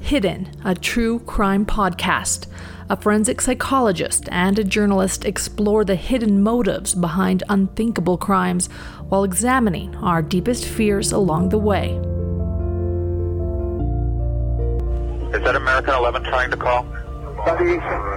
Hidden, a true crime podcast. A forensic psychologist and a journalist explore the hidden motives behind unthinkable crimes while examining our deepest fears along the way. Is that American 11 trying to call? Buddy,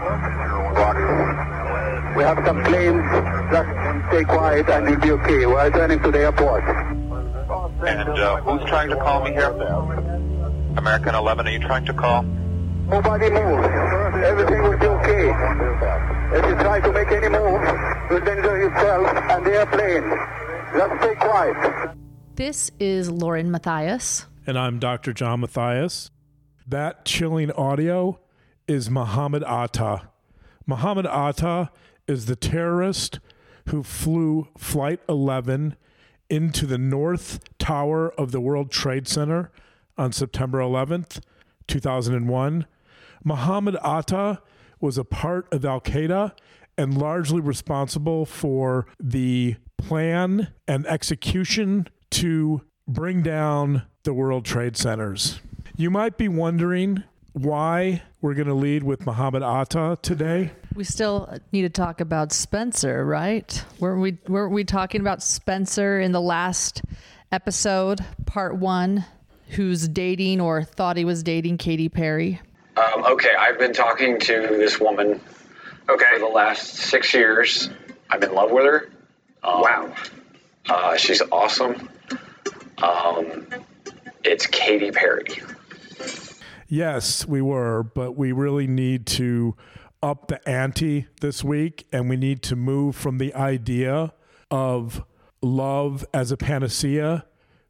we have some planes. Just stay quiet and you'll be okay. We're returning to the airport. And who's trying to call me here? American 11, are you trying to call? Nobody move. Everything will be okay. If you try to make any move, you'll danger yourself and the airplane. Just stay quiet. This is Lauren Matthias. And I'm Dr. John Matthias. That chilling audio is Muhammad Atta. Muhammad Atta is the terrorist who flew Flight 11 into the North Tower of the World Trade Center on September 11th, 2001. Muhammad Atta was a part of Al-Qaeda and largely responsible for the plan and execution to bring down the World Trade Centers. You might be wondering why we're going to lead with Muhammad Atta today. We still need to talk about Spencer, right? Weren't we talking about Spencer in the last episode, part 1, who's dating or thought he was dating Katy Perry? Okay, I've been talking to this woman for the last 6 years. I'm in love with her. Wow. She's awesome. It's Katy Perry. Yes, we were, but we really need to up the ante this week, and we need to move from the idea of love as a panacea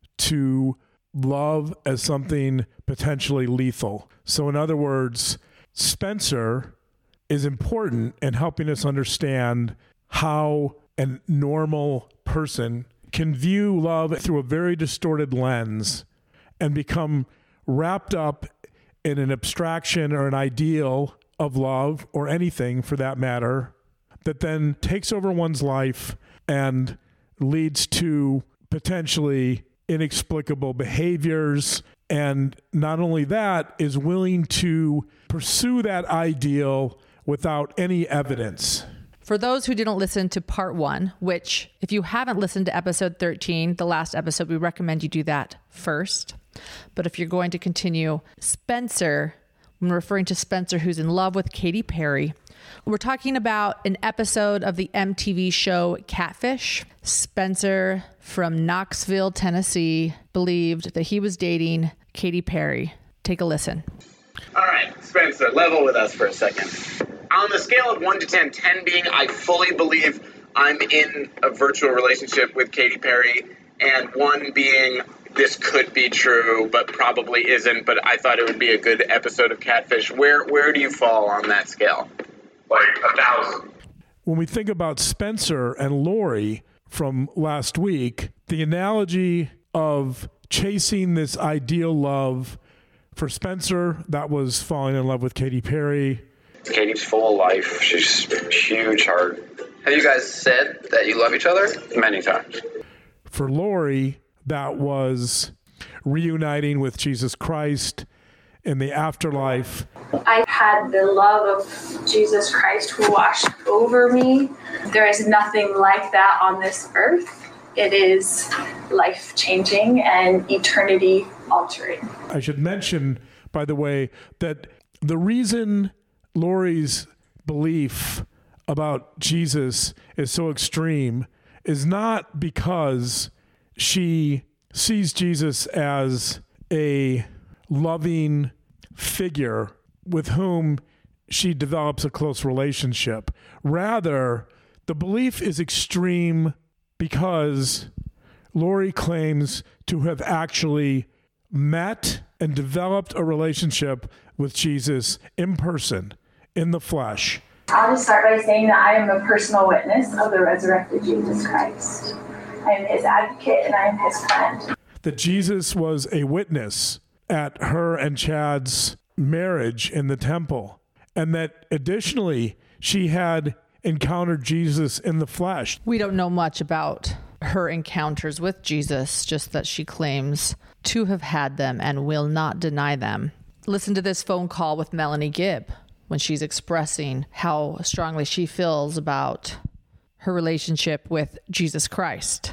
to love as something potentially lethal. So in other words, Spencer is important in helping us understand how a normal person can view love through a very distorted lens and become wrapped up in an abstraction or an ideal of love, or anything for that matter, that then takes over one's life and leads to potentially inexplicable behaviors. And not only that, is willing to pursue that ideal without any evidence. For those who didn't listen to part 1, which if you haven't listened to episode 13, the last episode, we recommend you do that first. But if you're going to continue, Spencer, when referring to Spencer, who's in love with Katy Perry, we're talking about an episode of the MTV show Catfish. Spencer from Knoxville, Tennessee, believed that he was dating Katy Perry. Take a listen. All right, Spencer, level with us for a second. On the scale of 1 to 10, 10 being I fully believe I'm in a virtual relationship with Katy Perry, and 1 being this could be true, but probably isn't, but I thought it would be a good episode of Catfish. Where do you fall on that scale? Like 1,000. When we think about Spencer and Lori from last week, the analogy of chasing this ideal love for Spencer, that was falling in love with Katy Perry. Katy's full of life. She's huge heart. Have you guys said that you love each other? Many times. For Lori, that was reuniting with Jesus Christ in the afterlife. I had the love of Jesus Christ who washed over me. There is nothing like that on this earth. It is life-changing and eternity-altering. I should mention, by the way, that the reason Lori's belief about Jesus is so extreme is not because she sees Jesus as a loving figure with whom she develops a close relationship. Rather, the belief is extreme because Lori claims to have actually met and developed a relationship with Jesus in person, in the flesh. I'll just start by saying that I am a personal witness of the resurrected Jesus Christ. I am his advocate and I am his friend. That Jesus was a witness at her and Chad's marriage in the temple, and that additionally she had encountered Jesus in the flesh. We don't know much about her encounters with Jesus, just that she claims to have had them and will not deny them. Listen to this phone call with Melanie Gibb when she's expressing how strongly she feels about her relationship with Jesus Christ.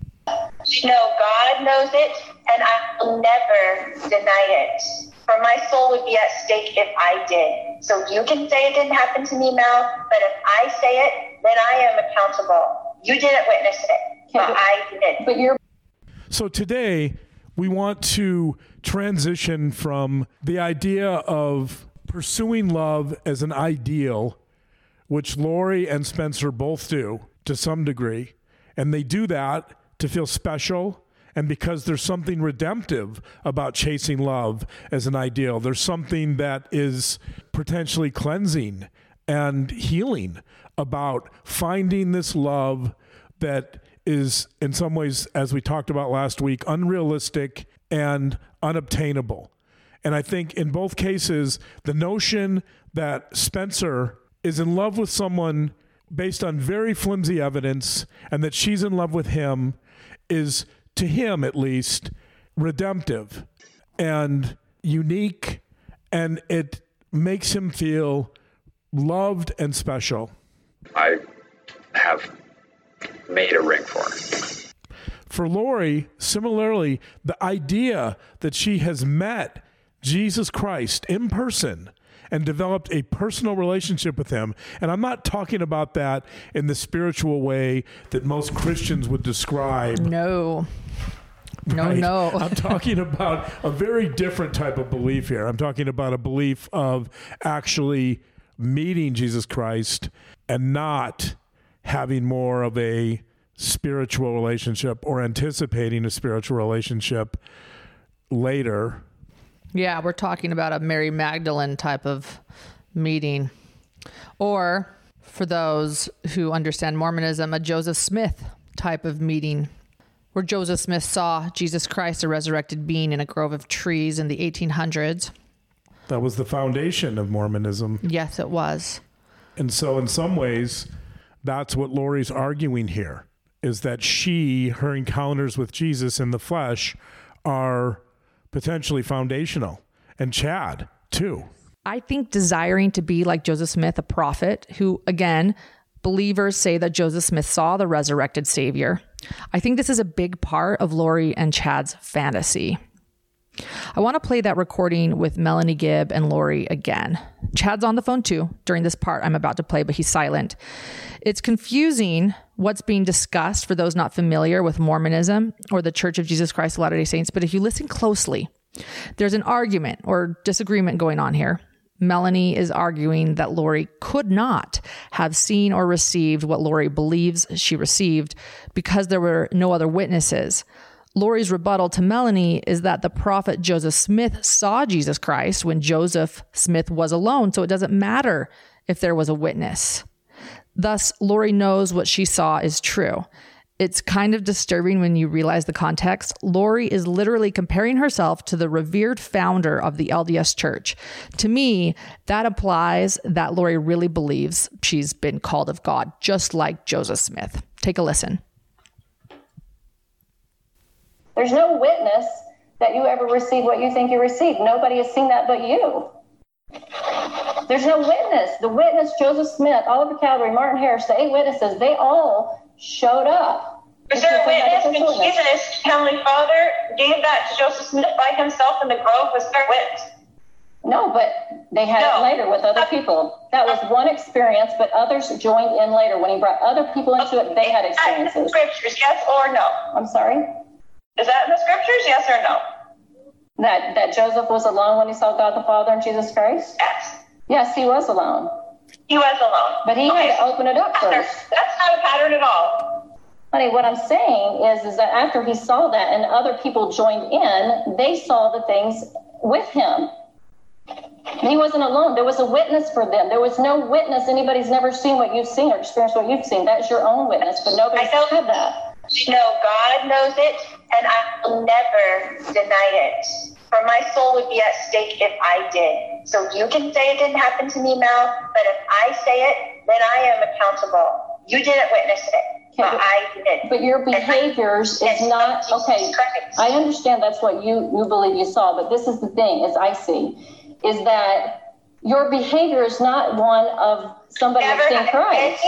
No, God knows it, and I will never deny it. For my soul would be at stake if I did. So you can say it didn't happen to me, Mel, but if I say it, then I am accountable. You didn't witness it, but I did. So today, we want to transition from the idea of pursuing love as an ideal, which Lori and Spencer both do to some degree, and they do that to feel special, and because there's something redemptive about chasing love as an ideal. There's something that is potentially cleansing and healing about finding this love that is, in some ways, as we talked about last week, unrealistic and unobtainable. And I think in both cases, the notion that Spencer is in love with someone based on very flimsy evidence and that she's in love with him is, to him at least, redemptive and unique, and it makes him feel loved and special. I have made a ring for her. For Lori, similarly, the idea that she has met Jesus Christ in person and developed a personal relationship with him. And I'm not talking about that in the spiritual way that most Christians would describe. No. Right? I'm talking about a very different type of belief here. I'm talking about a belief of actually meeting Jesus Christ and not having more of a spiritual relationship or anticipating a spiritual relationship later. Yeah, we're talking about a Mary Magdalene type of meeting. Or, for those who understand Mormonism, a Joseph Smith type of meeting, where Joseph Smith saw Jesus Christ, a resurrected being, in a grove of trees in the 1800s. That was the foundation of Mormonism. Yes, it was. And so in some ways, that's what Lori's arguing here, is that her encounters with Jesus in the flesh are potentially foundational. And Chad, too. I think desiring to be like Joseph Smith, a prophet, who, again, believers say that Joseph Smith saw the resurrected Savior. I think this is a big part of Lori and Chad's fantasy. I want to play that recording with Melanie Gibb and Lori again. Chad's on the phone too during this part I'm about to play, but he's silent. It's confusing what's being discussed for those not familiar with Mormonism or the Church of Jesus Christ of Latter-day Saints, but if you listen closely, there's an argument or disagreement going on here. Melanie is arguing that Lori could not have seen or received what Lori believes she received because there were no other witnesses. Lori's rebuttal to Melanie is that the prophet Joseph Smith saw Jesus Christ when Joseph Smith was alone, so it doesn't matter if there was a witness. Thus, Lori knows what she saw is true. It's kind of disturbing when you realize the context. Lori is literally comparing herself to the revered founder of the LDS Church. To me, that implies that Lori really believes she's been called of God, just like Joseph Smith. Take a listen. There's no witness that you ever received what you think you received. Nobody has seen that but you. There's no witness. The witness, Joseph Smith, Oliver Cowdery, Martin Harris, the 8 witnesses, they all showed up. Was there a witness when Jesus, Heavenly Father, gave that to Joseph Smith by himself in the grove? Was there a witness? No, but they had it later with other people. That was one experience, but others joined in later. When he brought other people into it, they had experiences. In the scriptures, yes or no? I'm sorry? Is that in the scriptures, yes or no? That Joseph was alone when he saw God the Father and Jesus Christ? Yes. Yes, he was alone. He was alone. But he had to open it up first. That's not a pattern at all. Honey, what I'm saying is that after he saw that and other people joined in, they saw the things with him. He wasn't alone. There was a witness for them. There was no witness. Anybody's never seen what you've seen or experienced what you've seen. That's your own witness, but nobody said that. No, God knows it, and I will never deny it. For my soul would be at stake if I did. So you can say it didn't happen to me, Mel, but if I say it, then I am accountable. You didn't witness it, but I did. But your behaviors is not, okay, I understand that's what you believe you saw, but this is the thing, as I see. is that your behavior is not one of somebody that's in Christ.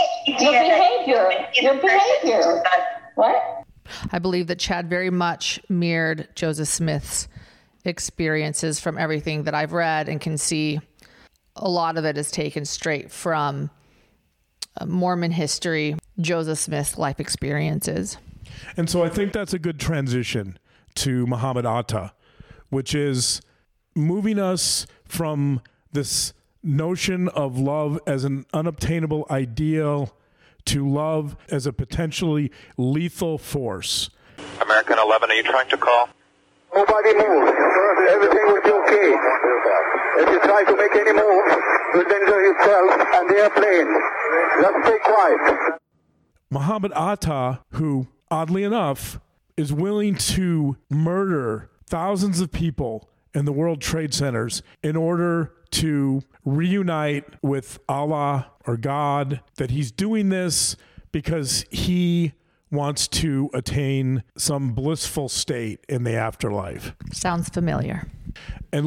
Your behavior. What? I believe that Chad very much mirrored Joseph Smith's experiences from everything that I've read and can see. A lot of it is taken straight from Mormon history, Joseph Smith's life experiences. And so I think that's a good transition to Muhammad Atta, which is moving us from this notion of love as an unobtainable ideal to love as a potentially lethal force. American 11, are you trying to call? Nobody move. Everything will be okay. If you try to make any move, you'll injure yourself and the airplane. Just stay quiet. Muhammad Atta, who, oddly enough, is willing to murder thousands of people in the World Trade Centers in order to reunite with Allah or God, that he's doing this because he wants to attain some blissful state in the afterlife. Sounds familiar. And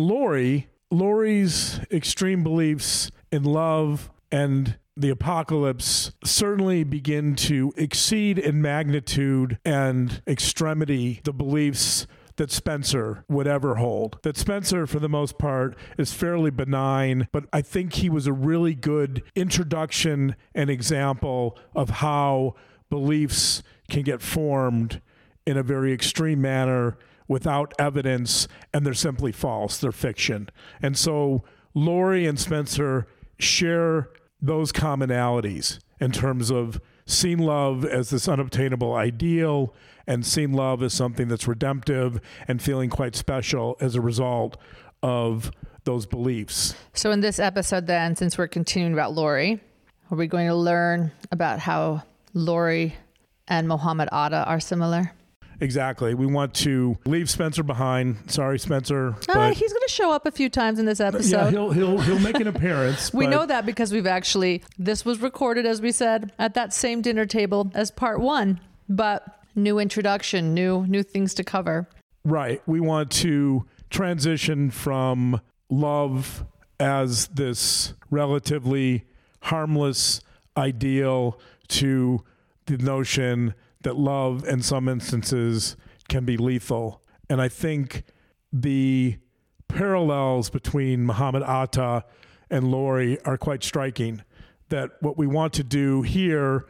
Lori's extreme beliefs in love and the apocalypse certainly begin to exceed in magnitude and extremity the beliefs that Spencer would ever hold. That Spencer, for the most part, is fairly benign, but I think he was a really good introduction and example of how beliefs can get formed in a very extreme manner without evidence, and they're simply false. They're fiction. And so Lori and Spencer share those commonalities in terms of seeing love as this unobtainable ideal and seeing love as something that's redemptive and feeling quite special as a result of those beliefs. So in this episode then, since we're continuing about Lori, are we going to learn about how Lori and Muhammad Atta are similar? Exactly. We want to leave Spencer behind. Sorry, Spencer. He's going to show up a few times in this episode. Yeah, he'll make an appearance. We know that because this was recorded, as we said, at that same dinner table as part 1, but new introduction, new things to cover. Right. We want to transition from love as this relatively harmless ideal to the notion that love in some instances can be lethal. And I think the parallels between Muhammad Atta and Lori are quite striking. That what we want to do here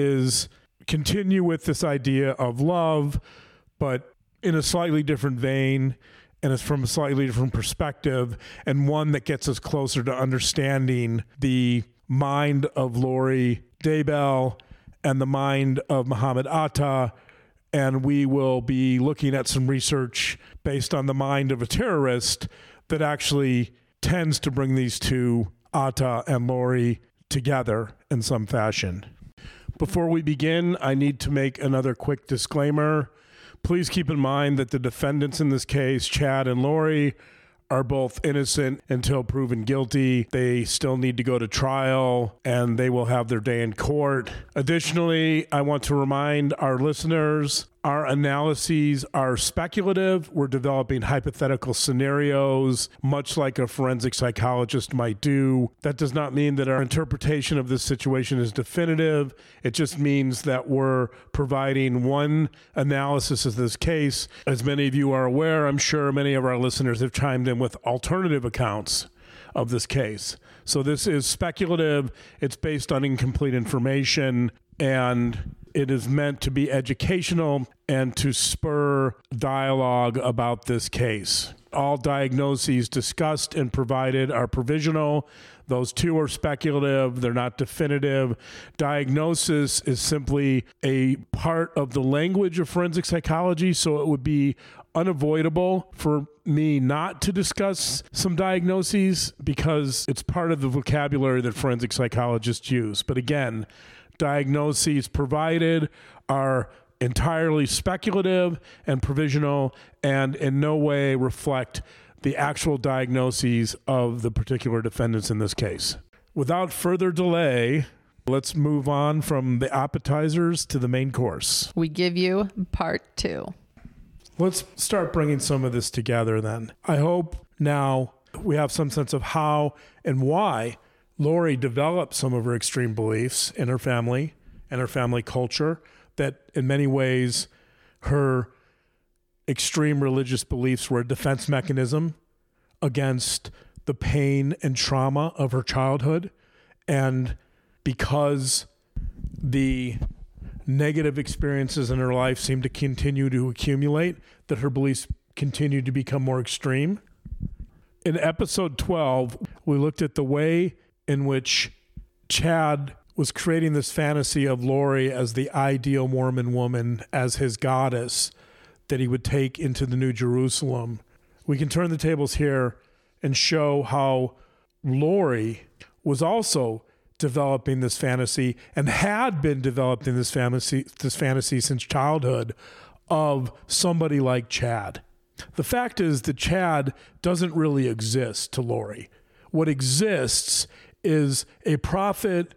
is continue with this idea of love, but in a slightly different vein, and it's from a slightly different perspective, and one that gets us closer to understanding the mind of Lori Daybell and the mind of Muhammad Atta, and we will be looking at some research based on the mind of a terrorist that actually tends to bring these two, Atta and Lori, together in some fashion. Before we begin, I need to make another quick disclaimer. Please keep in mind that the defendants in this case, Chad and Lori, are both innocent until proven guilty. They still need to go to trial, and they will have their day in court. Additionally, I want to remind our listeners, our analyses are speculative. We're developing hypothetical scenarios, much like a forensic psychologist might do. That does not mean that our interpretation of this situation is definitive. It just means that we're providing one analysis of this case. As many of you are aware, I'm sure many of our listeners have chimed in with alternative accounts of this case. So this is speculative. It's based on incomplete information, and it is meant to be educational and to spur dialogue about this case. All diagnoses discussed and provided are provisional. Those two are speculative. They're not definitive. Diagnosis is simply a part of the language of forensic psychology, so it would be unavoidable for me not to discuss some diagnoses because it's part of the vocabulary that forensic psychologists use. But again, diagnoses provided are entirely speculative and provisional and in no way reflect the actual diagnoses of the particular defendants in this case. Without further delay, let's move on from the appetizers to the main course. We give you part 2. Let's start bringing some of this together then. I hope now we have some sense of how and why Lori developed some of her extreme beliefs in her family and her family culture, that in many ways her extreme religious beliefs were a defense mechanism against the pain and trauma of her childhood. And because the negative experiences in her life seemed to continue to accumulate, that her beliefs continued to become more extreme. In episode 12, we looked at the way in which Chad was creating this fantasy of Lori as the ideal Mormon woman, as his goddess that he would take into the New Jerusalem. We can turn the tables here and show how Lori was also developing this fantasy and had been developing this fantasy since childhood of somebody like Chad. The fact is that Chad doesn't really exist to Lori. What exists is a prophet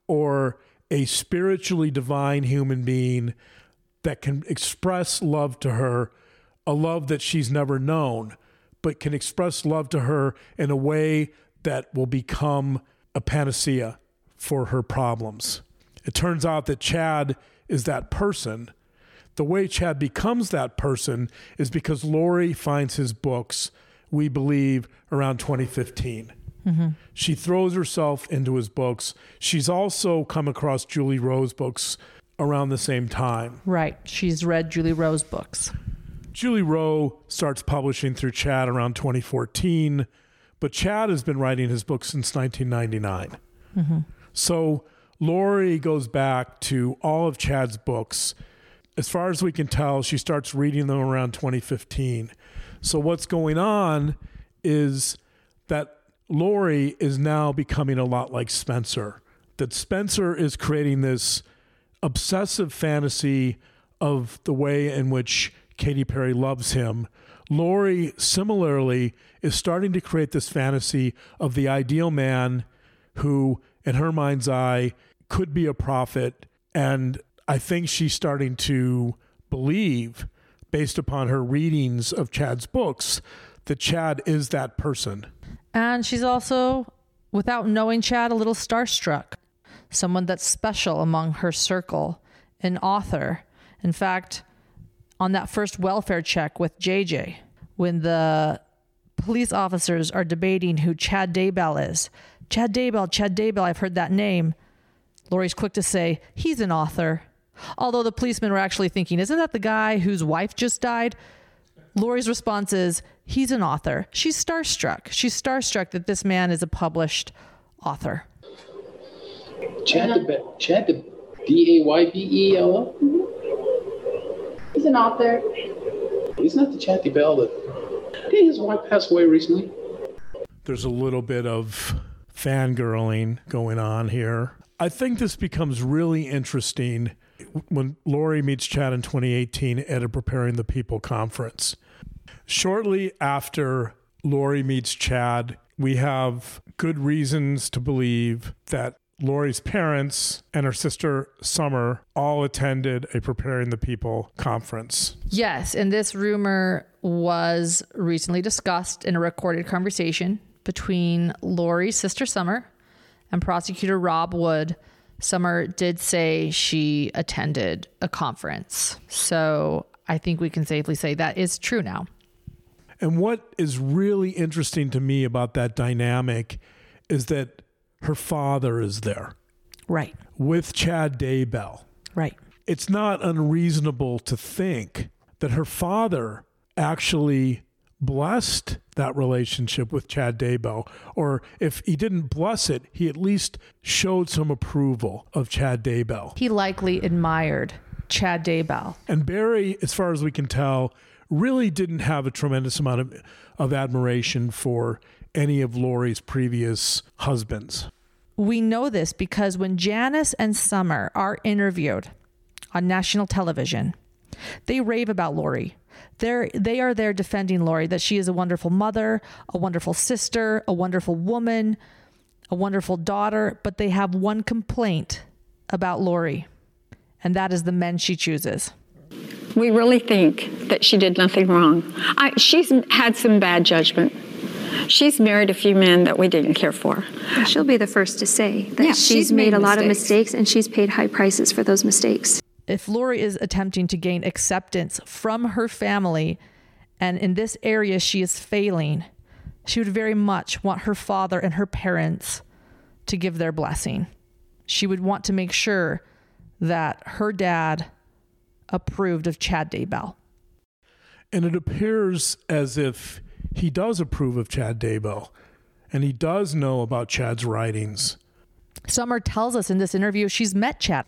or a spiritually divine human being that can express love to her, a love that she's never known, but can express love to her in a way that will become a panacea for her problems. It turns out that Chad is that person. The way Chad becomes that person is because Lori finds his books, we believe, around 2015. Mm-hmm. She throws herself into his books. She's also come across Julie Rowe's books around the same time. Right. She's read Julie Rowe's books. Julie Rowe starts publishing through Chad around 2014, but Chad has been writing his books since 1999. Mm-hmm. So Lori goes back to all of Chad's books. As far as we can tell, she starts reading them around 2015. So what's going on is that Lori is now becoming a lot like Spencer. That Spencer is creating this obsessive fantasy of the way in which Katy Perry loves him. Lori, similarly, is starting to create this fantasy of the ideal man who, in her mind's eye, could be a prophet. And I think she's starting to believe, based upon her readings of Chad's books, that Chad is that person. And she's also, without knowing Chad, a little starstruck. Someone that's special among her circle, an author. In fact, on that first welfare check with JJ, when the police officers are debating who Chad Daybell is. Chad Daybell, I've heard that name. Lori's quick to say, he's an author. Although the policemen were actually thinking, isn't that the guy whose wife just died? Lori's response is, he's an author. She's starstruck. She's starstruck that this man is a published author. Chad the Daybell? He's an author. He's not the Chad Daybell that... Did his wife pass away recently? There's a little bit of fangirling going on here. I think this becomes really interesting when Lori meets Chad in 2018 at a Preparing the People conference. Shortly after Lori meets Chad, we have good reasons to believe that Lori's parents and her sister Summer all attended a Preparing the People conference. Yes, and this rumor was recently discussed in a recorded conversation between Lori's sister Summer and prosecutor Rob Wood. Summer did say she attended a conference. So I think we can safely say that is true now. And what is really interesting to me about that dynamic is that her father is there. Right. With Chad Daybell. Right. It's not unreasonable to think that her father actually blessed that relationship with Chad Daybell, or if he didn't bless it, he at least showed some approval of Chad Daybell. He likely admired Chad Daybell. And Barry, as far as we can tell, really didn't have a tremendous amount of admiration for any of Lori's previous husbands. We know this because when Janice and Summer are interviewed on national television, they rave about Lori. They are there defending Lori, that she is a wonderful mother, a wonderful sister, a wonderful woman, a wonderful daughter, but they have one complaint about Lori, and that is the men she chooses. We really think that she did nothing wrong. She's had some bad judgment, She's married a few men that we didn't care for. She'll be the first to say that she's made a lot of mistakes and she's paid high prices for those mistakes. If Lori is attempting to gain acceptance from her family, and in this area she is failing, she would very much want her father and her parents to give their blessing. She would want to make sure that her dad approved of Chad Daybell. And it appears as if he does approve of Chad Daybell, and he does know about Chad's writings. Summer tells us in this interview she's met Chad.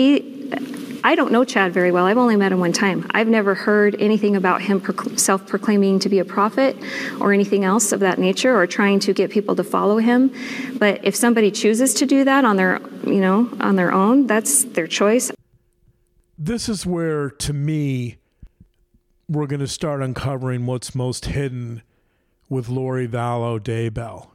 I don't know Chad very well. I've only met him one time. I've never heard anything about him self-proclaiming to be a prophet or anything else of that nature, or trying to get people to follow him. But if somebody chooses to do that on their own, that's their choice. This is where, to me, we're going to start uncovering what's most hidden with Lori Vallow Daybell.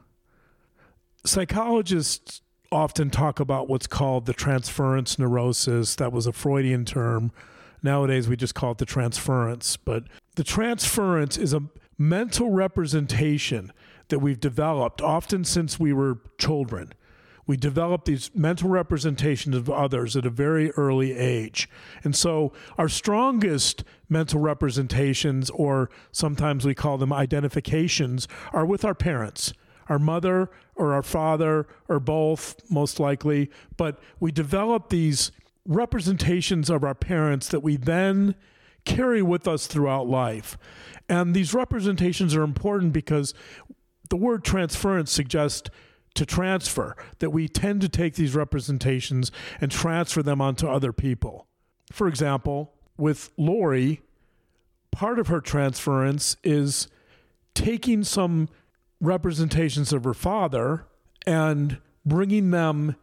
Psychologists often talk about what's called the transference neurosis. That was a Freudian term. Nowadays, we just call it the transference. But the transference is a mental representation that we've developed often since we were children. We develop these mental representations of others at a very early age. And so our strongest mental representations, or sometimes we call them identifications, are with our parents, our mother or our father, or both, most likely. But we develop these representations of our parents that we then carry with us throughout life. And these representations are important because the word transference suggests to transfer, that we tend to take these representations and transfer them onto other people. For example, with Lori, part of her transference is taking some representations of her father and bringing them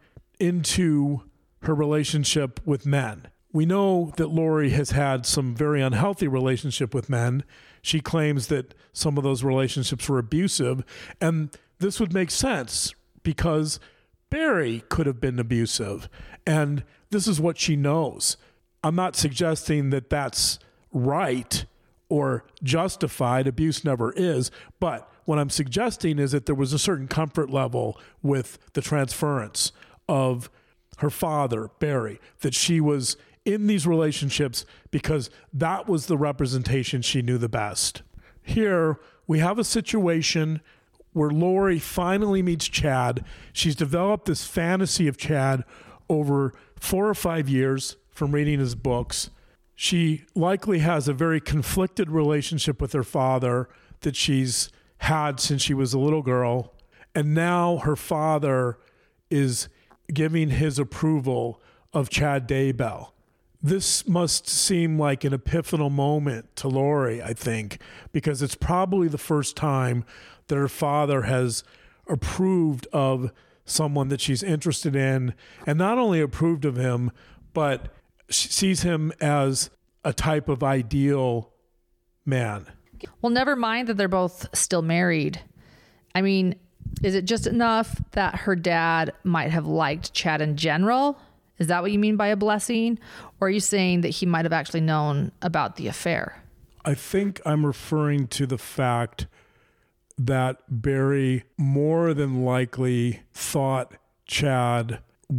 into her relationship with men. We know that Lori has had some very unhealthy relationship with men. She claims that some of those relationships were abusive, and this would make sense because Barry could have been abusive, and this is what she knows. I'm not suggesting that that's right or justified. Abuse never is, but what I'm suggesting is that there was a certain comfort level with the transference of her father, Barry, that she was in these relationships because that was the representation she knew the best. Here, we have a situation where Lori finally meets Chad. She's developed this fantasy of Chad over 4 or 5 years from reading his books. She likely has a very conflicted relationship with her father that she's had since she was a little girl. And now her father is giving his approval of Chad Daybell. This must seem like an epiphanal moment to Lori, I think, because it's probably the first time that her father has approved of someone that she's interested in, and not only approved of him, but she sees him as a type of ideal man. Well, never mind that they're both still married. I mean, is it just enough that her dad might have liked Chad in general? Is that what you mean by a blessing? Or are you saying that he might have actually known about the affair? I think I'm referring to the fact that Barry more than likely thought Chad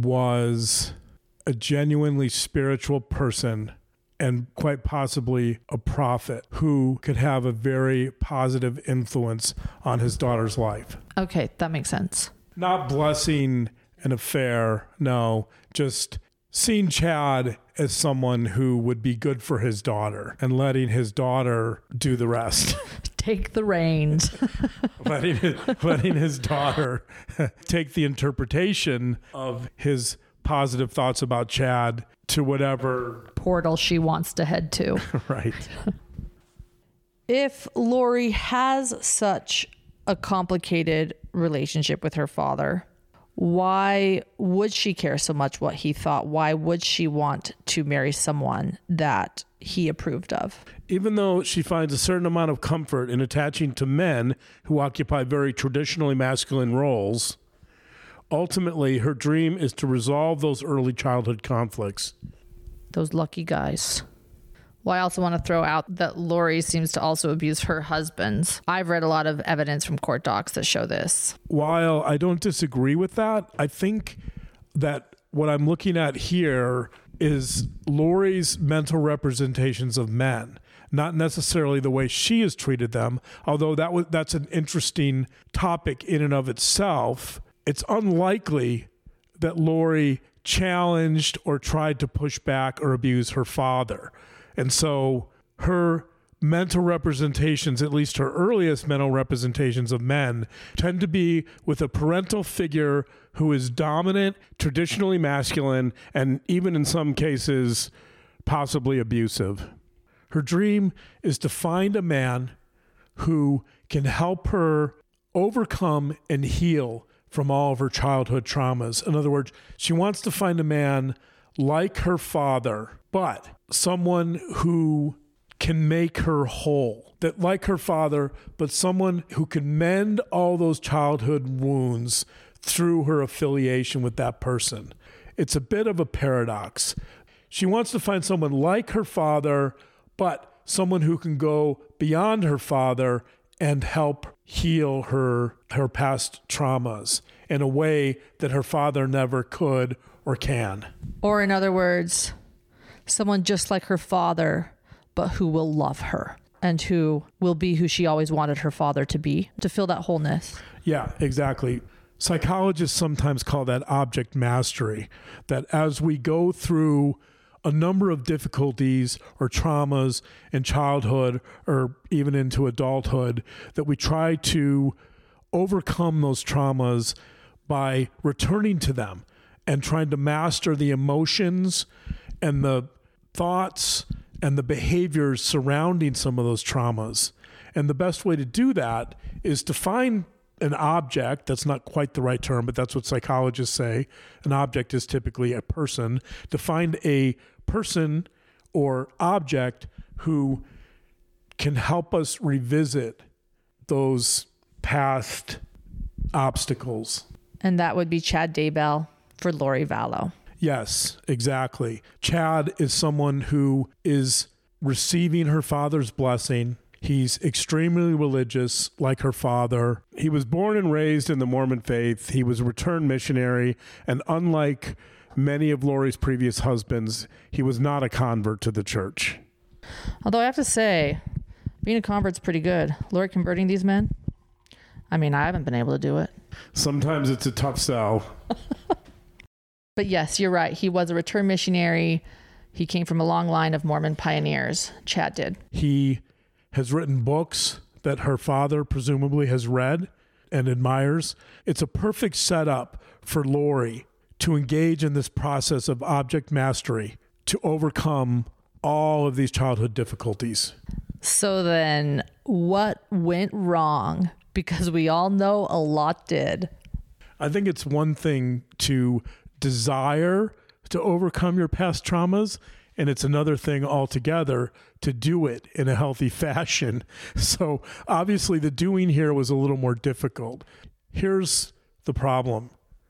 was a genuinely spiritual person and quite possibly a prophet who could have a very positive influence on his daughter's life. Okay, that makes sense. Not blessing an affair, no, just seeing Chad as someone who would be good for his daughter and letting his daughter do the rest. Take the reins. letting his daughter take the interpretation of his positive thoughts about Chad to whatever portal she wants to head to. Right. If Lori has such a complicated relationship with her father, why would she care so much what he thought? Why would she want to marry someone that he approved of? Even though she finds a certain amount of comfort in attaching to men who occupy very traditionally masculine roles, ultimately her dream is to resolve those early childhood conflicts. Those lucky guys. Well, I also want to throw out that Lori seems to also abuse her husbands. I've read a lot of evidence from court docs that show this. While I don't disagree with that, I think that what I'm looking at here is Lori's mental representations of men, not necessarily the way she has treated them, although that's an interesting topic in and of itself. It's unlikely that Lori challenged or tried to push back or abuse her father. And so her mental representations, at least her earliest mental representations of men, tend to be with a parental figure who is dominant, traditionally masculine, and even in some cases, possibly abusive. Her dream is to find a man who can help her overcome and heal from all of her childhood traumas. In other words, she wants to find a man like her father, but someone who can make her whole. That like her father, but someone who can mend all those childhood wounds through her affiliation with that person. It's a bit of a paradox. She wants to find someone like her father, but someone who can go beyond her father and help heal her past traumas in a way that her father never could or can. Or in other words, someone just like her father, but who will love her and who will be who she always wanted her father to be, to fill that wholeness. Yeah, exactly. Psychologists sometimes call that object mastery, that as we go through a number of difficulties or traumas in childhood or even into adulthood, that we try to overcome those traumas by returning to them and trying to master the emotions and the thoughts and the behaviors surrounding some of those traumas. And the best way to do that is to find an object. That's not quite the right term, but that's what psychologists say. An object is typically a person. To find a person or object who can help us revisit those past obstacles. And that would be Chad Daybell for Lori Vallow. Yes, exactly. Chad is someone who is receiving her father's blessing. He's extremely religious, like her father. He was born and raised in the Mormon faith. He was a returned missionary, and unlike many of Lori's previous husbands, he was not a convert to the church. Although I have to say, being a convert's pretty good. Lori converting these men? I mean, I haven't been able to do it. Sometimes it's a tough sell. But yes, you're right. He was a returned missionary. He came from a long line of Mormon pioneers. Chad did. He has written books that her father presumably has read and admires. It's a perfect setup for Lori to engage in this process of object mastery to overcome all of these childhood difficulties. So then what went wrong? Because we all know a lot did. I think it's one thing to desire to overcome your past traumas, and it's another thing altogether to do it in a healthy fashion. So obviously the doing here was a little more difficult. Here's the problem.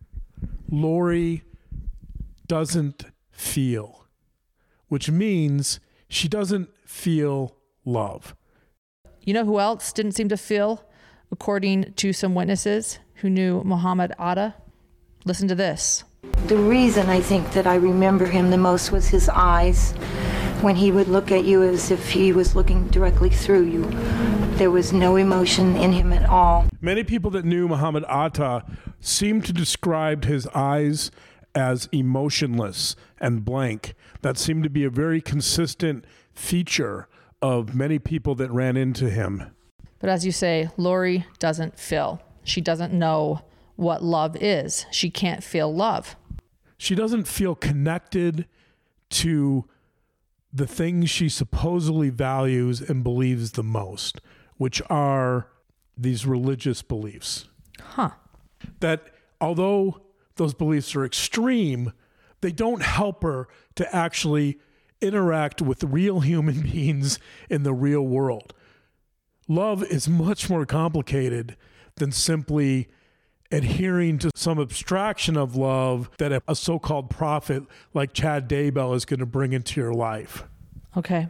Lori doesn't feel, which means she doesn't feel love. You know who else didn't seem to feel, according to some witnesses who knew Muhammad Atta? Listen to this. The reason I think that I remember him the most was his eyes. When he would look at you as if he was looking directly through you. There was no emotion in him at all. Many people that knew Muhammad Atta seemed to describe his eyes as emotionless and blank. That seemed to be a very consistent feature of many people that ran into him. But as you say, Lori doesn't feel. She doesn't know what love is. She can't feel love. She doesn't feel connected to the things she supposedly values and believes the most, which are these religious beliefs. That although those beliefs are extreme, they don't help her to actually interact with real human beings in the real world. Love is much more complicated than simply adhering to some abstraction of love that a so-called prophet like Chad Daybell is going to bring into your life. Okay.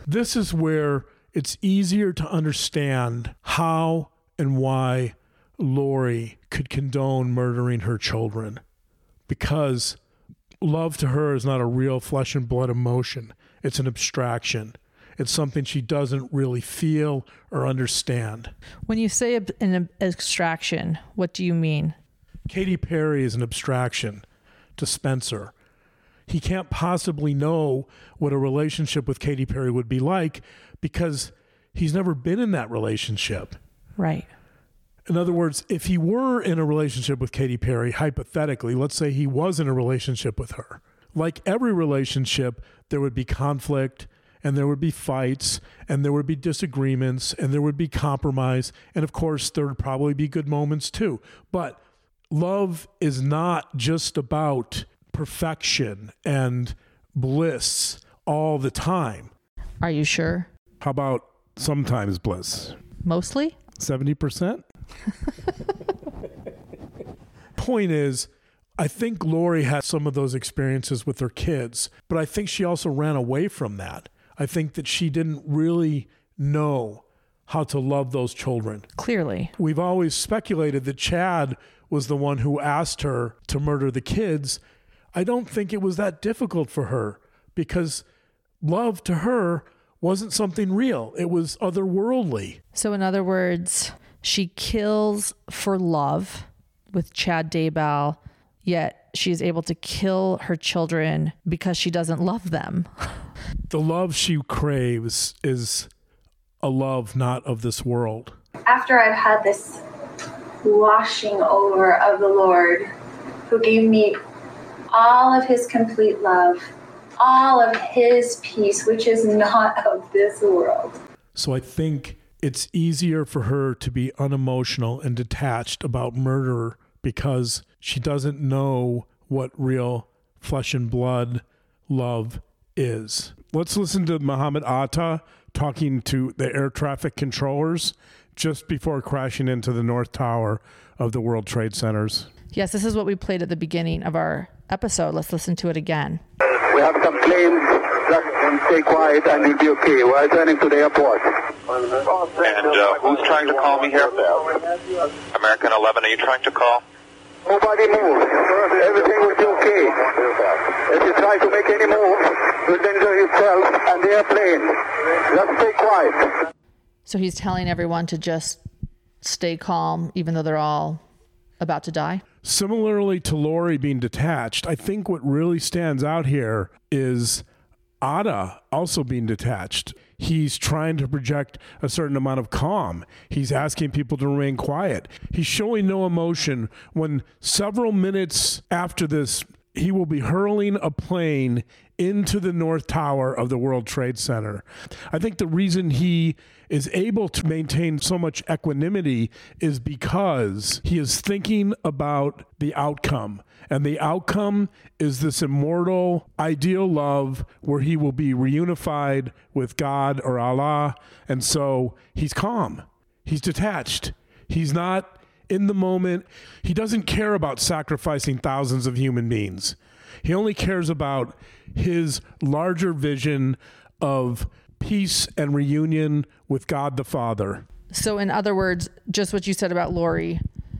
This is where it's easier to understand how and why Lori could condone murdering her children, because love to her is not a real flesh and blood emotion. It's an abstraction. It's something she doesn't really feel or understand. When you say an abstraction, what do you mean? Katy Perry is an abstraction to Spencer. He can't possibly know what a relationship with Katy Perry would be like because he's never been in that relationship. Right. In other words, if he were in a relationship with Katy Perry, hypothetically, let's say he was in a relationship with her. Like every relationship, there would be conflict, and there would be fights, and there would be disagreements, and there would be compromise. And of course, there would probably be good moments too. But love is not just about perfection and bliss all the time. Are you sure? How about sometimes bliss? Mostly? 70%? Point is, I think Lori had some of those experiences with her kids, but I think she also ran away from that. I think that she didn't really know how to love those children. Clearly. We've always speculated that Chad was the one who asked her to murder the kids. I don't think it was that difficult for her because love to her wasn't something real. It was otherworldly. So in other words, she kills for love with Chad Daybell, yet she's able to kill her children because she doesn't love them. The love she craves is a love not of this world. After I've had this washing over of the Lord, who gave me all of his complete love, all of his peace, which is not of this world. So I think it's easier for her to be unemotional and detached about murder because she doesn't know what real flesh and blood love is. Let's listen to Muhammad Atta talking to the air traffic controllers just before crashing into the North Tower of the World Trade Centers. Yes, this is what we played at the beginning of our episode. Let's listen to it again. We have some planes. Just stay quiet and you'll be okay. We're turning to the airport. And who's trying to call me here? American 11, are you trying to call? Nobody move. Everything will be okay. If you try to make any move, you'll injure yourself and the airplane. Just stay quiet. So he's telling everyone to just stay calm, even though they're all about to die? Similarly to Lori being detached, I think what really stands out here is Atta also being detached. He's trying to project a certain amount of calm. He's asking people to remain quiet. He's showing no emotion when several minutes after this, he will be hurling a plane into the North Tower of the World Trade Center. I think the reason he is able to maintain so much equanimity is because he is thinking about the outcome. And the outcome is this immortal, ideal love where he will be reunified with God or Allah. And so he's calm. He's detached. He's not in the moment. He doesn't care about sacrificing thousands of human beings. He only cares about his larger vision of peace and reunion with God the Father. So in other words, just what you said about Lori,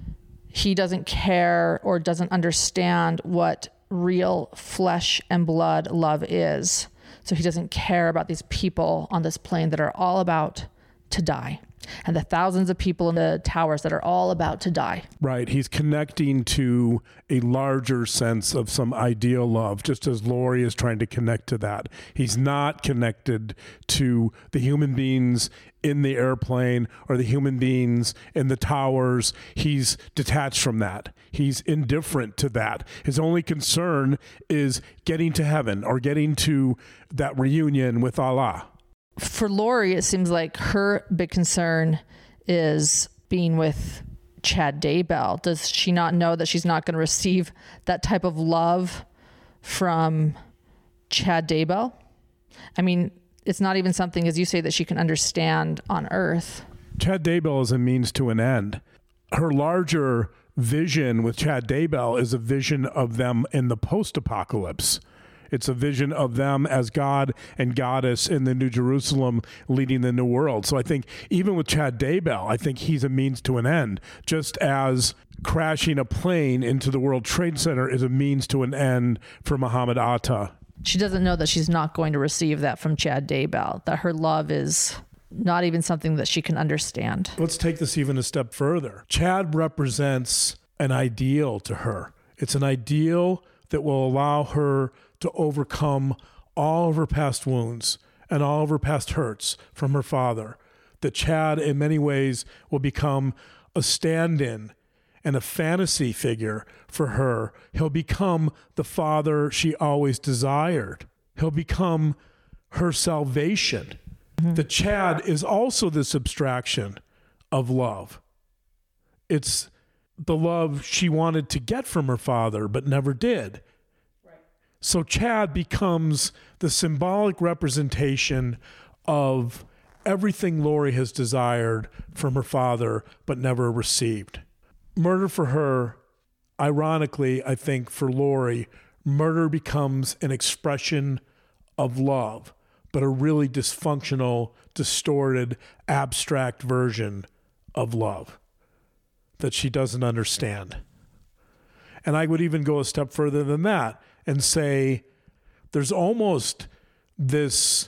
he doesn't care or doesn't understand what real flesh and blood love is. So he doesn't care about these people on this plane that are all about to die, and the thousands of people in the towers that are all about to die. Right. He's connecting to a larger sense of some ideal love, just as Lori is trying to connect to that. He's not connected to the human beings in the airplane or the human beings in the towers. He's detached from that. He's indifferent to that. His only concern is getting to heaven or getting to that reunion with Allah. For Lori, it seems like her big concern is being with Chad Daybell. Does she not know that she's not going to receive that type of love from Chad Daybell? I mean, it's not even something, as you say, that she can understand on Earth. Chad Daybell is a means to an end. Her larger vision with Chad Daybell is a vision of them in the post-apocalypse. It's a vision of them as God and Goddess in the New Jerusalem leading the new world. So I think even with Chad Daybell, I think he's a means to an end, just as crashing a plane into the World Trade Center is a means to an end for Muhammad Atta. She doesn't know that she's not going to receive that from Chad Daybell, that her love is not even something that she can understand. Let's take this even a step further. Chad represents an ideal to her. It's an ideal that will allow her to overcome all of her past wounds and all of her past hurts from her father. That Chad, in many ways, will become a stand-in and a fantasy figure for her. He'll become the father she always desired. He'll become her salvation. The Chad is also this abstraction of love. It's the love she wanted to get from her father, but never did. Right. So Chad becomes the symbolic representation of everything Lori has desired from her father, but never received. Murder for her, ironically, I think for Lori, murder becomes an expression of love, but a really dysfunctional, distorted, abstract version of love that she doesn't understand. And I would even go a step further than that and say there's almost this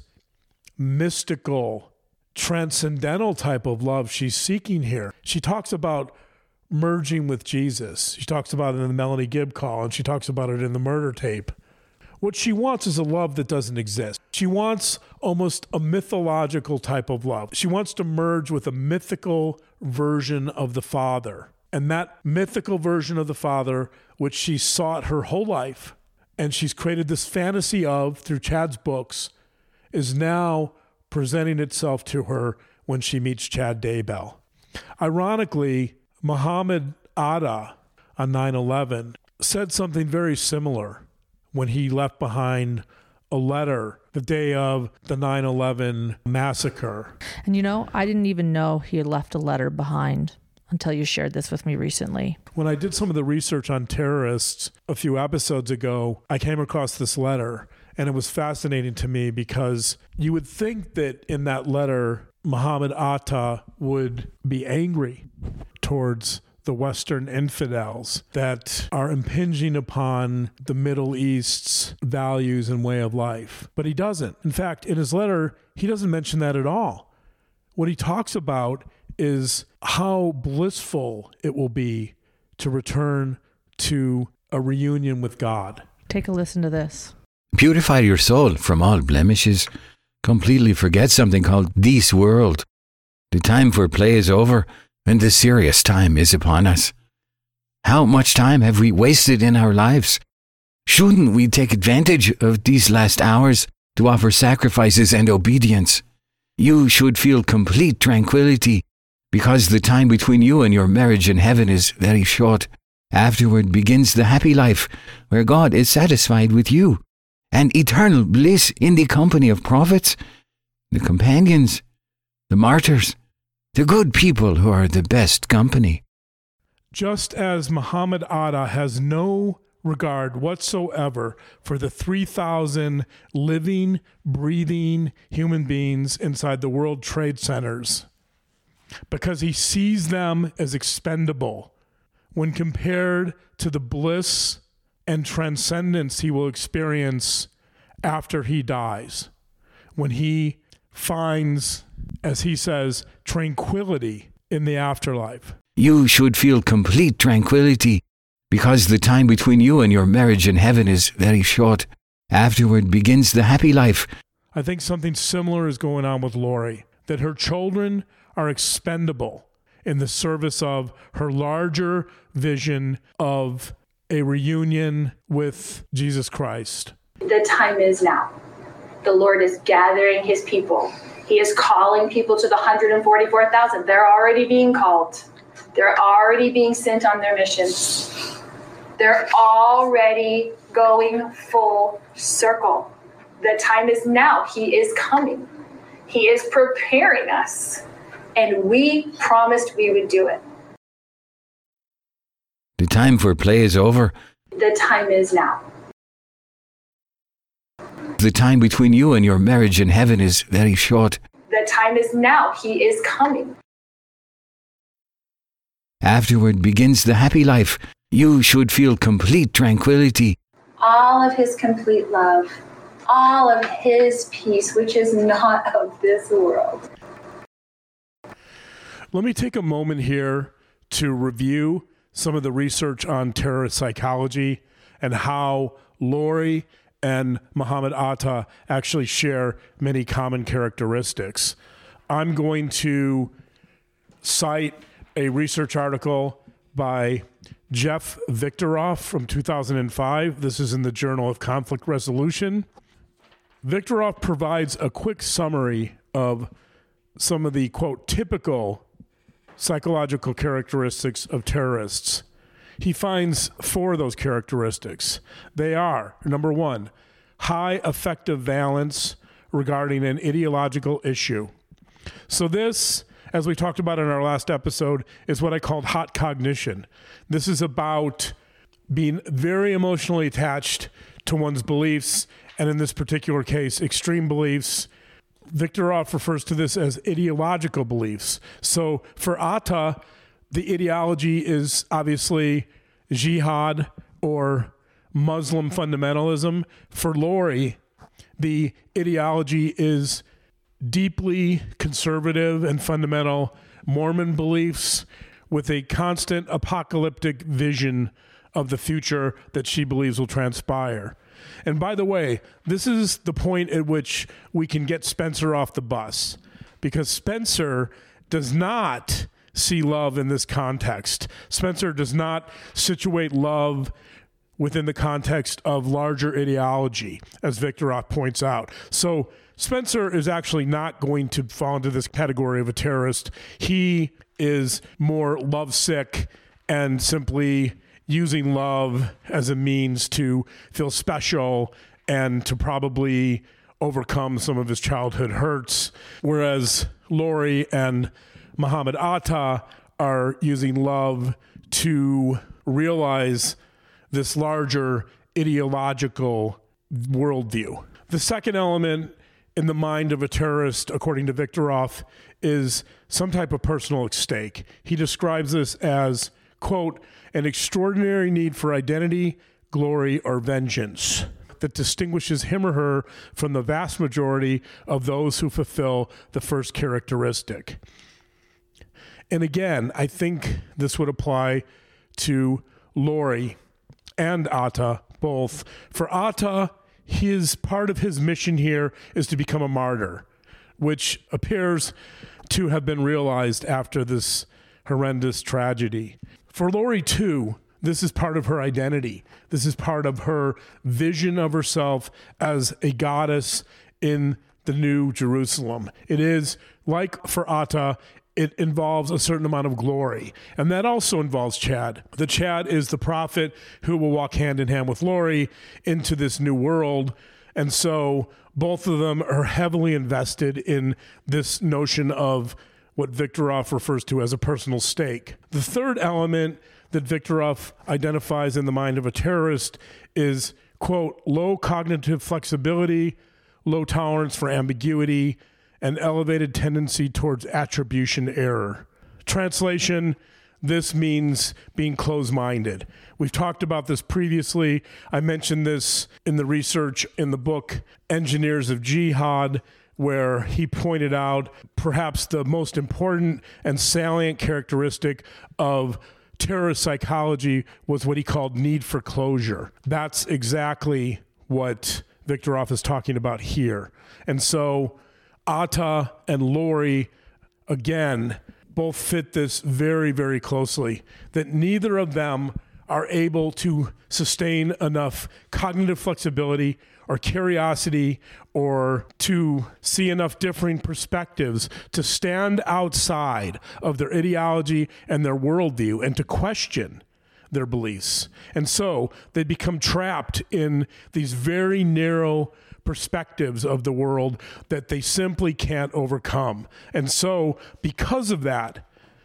mystical, transcendental type of love she's seeking here. She talks about merging with Jesus. She talks about it in the Melanie Gibb call, and she talks about it in the Murder Tape. What she wants is a love that doesn't exist. She wants almost a mythological type of love. She wants to merge with a mythical version of the Father. And that mythical version of the Father, which she sought her whole life, and she's created this fantasy of through Chad's books, is now presenting itself to her when she meets Chad Daybell. Ironically, Muhammad Atta on 9/11 said something very similar when he left behind a letter the day of the 9/11 massacre. And you know, I didn't even know he had left a letter behind until you shared this with me recently. When I did some of the research on terrorists a few episodes ago, I came across this letter, and it was fascinating to me because you would think that in that letter, Muhammad Atta would be angry towards the Western infidels that are impinging upon the Middle East's values and way of life. But he doesn't. In fact, in his letter, he doesn't mention that at all. What he talks about is how blissful it will be to return to a reunion with God. Take a listen to this. Purify your soul from all blemishes. Completely forget something called this world. The time for play is over, and the serious time is upon us. How much time have we wasted in our lives? Shouldn't we take advantage of these last hours to offer sacrifices and obedience? You should feel complete tranquility, because the time between you and your marriage in heaven is very short. Afterward begins the happy life, where God is satisfied with you, and eternal bliss in the company of prophets, the companions, the martyrs, the good people who are the best company. Just as Muhammad Atta has no regard whatsoever for the 3,000 living, breathing human beings inside the World Trade Centers, because he sees them as expendable when compared to the bliss and transcendence he will experience after he dies, when he finds, as he says, tranquility in the afterlife. You should feel complete tranquility, because the time between you and your marriage in heaven is very short. Afterward begins the happy life. I think something similar is going on with Lori, that her children are expendable in the service of her larger vision of a reunion with Jesus Christ. The time is now. The Lord is gathering his people. He is calling people to the 144,000. They're already being called. They're already being sent on their missions. They're already going full circle. The time is now. He is coming. He is preparing us. And we promised we would do it. The time for play is over. The time is now. The time between you and your marriage in heaven is very short. The time is now. He is coming. Afterward begins the happy life. You should feel complete tranquility. All of his complete love, all of his peace, which is not of this world. Let me take a moment here to review some of the research on terrorist psychology and how Lori and Muhammad Atta actually share many common characteristics. I'm going to cite a research article by Jeff Victoroff from 2005. This is in the Journal of Conflict Resolution. Victoroff provides a quick summary of some of the, quote, typical psychological characteristics of terrorists. He finds 4 of those characteristics. They are, number 1, high affective valence regarding an ideological issue. So this, as we talked about in our last episode, is what I called hot cognition. This is about being very emotionally attached to one's beliefs, and in this particular case, extreme beliefs. Victoroff refers to this as ideological beliefs. So for Atta, the ideology is obviously jihad or Muslim fundamentalism. For Lori, the ideology is deeply conservative and fundamental Mormon beliefs with a constant apocalyptic vision of the future that she believes will transpire. And by the way, this is the point at which we can get Spencer off the bus, because Spencer does not see love in this context. Spencer does not situate love within the context of larger ideology, as Victoroff points out. So Spencer is actually not going to fall into this category of a terrorist. He is more lovesick and simply using love as a means to feel special and to probably overcome some of his childhood hurts. Whereas Lori and Muhammad Atta are using love to realize this larger ideological worldview. The second element in the mind of a terrorist, according to Victoroff, is some type of personal stake. He describes this as, quote, an extraordinary need for identity, glory, or vengeance that distinguishes him or her from the vast majority of those who fulfill the first characteristic. And again, I think this would apply to Lori and Atta both. For Atta, part of his mission here is to become a martyr, which appears to have been realized after this horrendous tragedy. For Lori, too, this is part of her identity. This is part of her vision of herself as a goddess in the New Jerusalem. It is, like for Atta, it involves a certain amount of glory. And that also involves Chad. The Chad is the prophet who will walk hand in hand with Lori into this new world. And so both of them are heavily invested in this notion of what Victoroff refers to as a personal stake. The third element that Victoroff identifies in the mind of a terrorist is, quote, low cognitive flexibility, low tolerance for ambiguity, and elevated tendency towards attribution error. Translation, this means being closed-minded. We've talked about this previously. I mentioned this in the research in the book Engineers of Jihad, where he pointed out perhaps the most important and salient characteristic of terrorist psychology was what he called need for closure. That's exactly what Victoroff is talking about here. And so Atta and Lori, again, both fit this very, very closely, that neither of them are able to sustain enough cognitive flexibility or curiosity or to see enough differing perspectives to stand outside of their ideology and their worldview and to question their beliefs. And so they become trapped in these very narrow perspectives of the world that they simply can't overcome. And so because of that,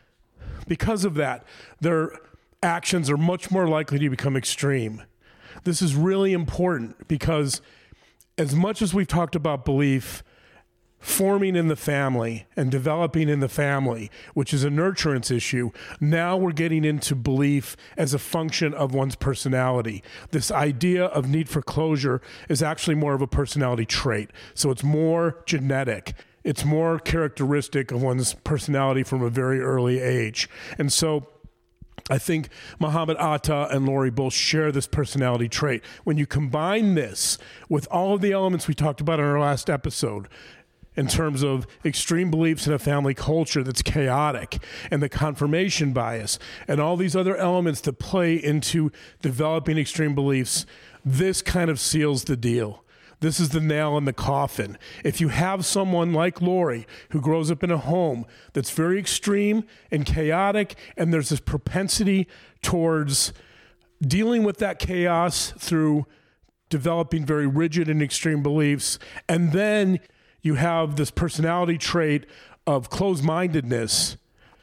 their actions are much more likely to become extreme. This is really important because as much as we've talked about belief forming in the family and developing in the family, which is a nurturance issue, now we're getting into belief as a function of one's personality. This idea of need for closure is actually more of a personality trait. So it's more genetic. It's more characteristic of one's personality from a very early age. And so I think Muhammad Atta and Lori both share this personality trait. When you combine this with all of the elements we talked about in our last episode, in terms of extreme beliefs in a family culture that's chaotic, and the confirmation bias, and all these other elements that play into developing extreme beliefs, this kind of seals the deal. This is the nail in the coffin. If you have someone like Lori who grows up in a home that's very extreme and chaotic, and there's this propensity towards dealing with that chaos through developing very rigid and extreme beliefs, and then you have this personality trait of closed-mindedness,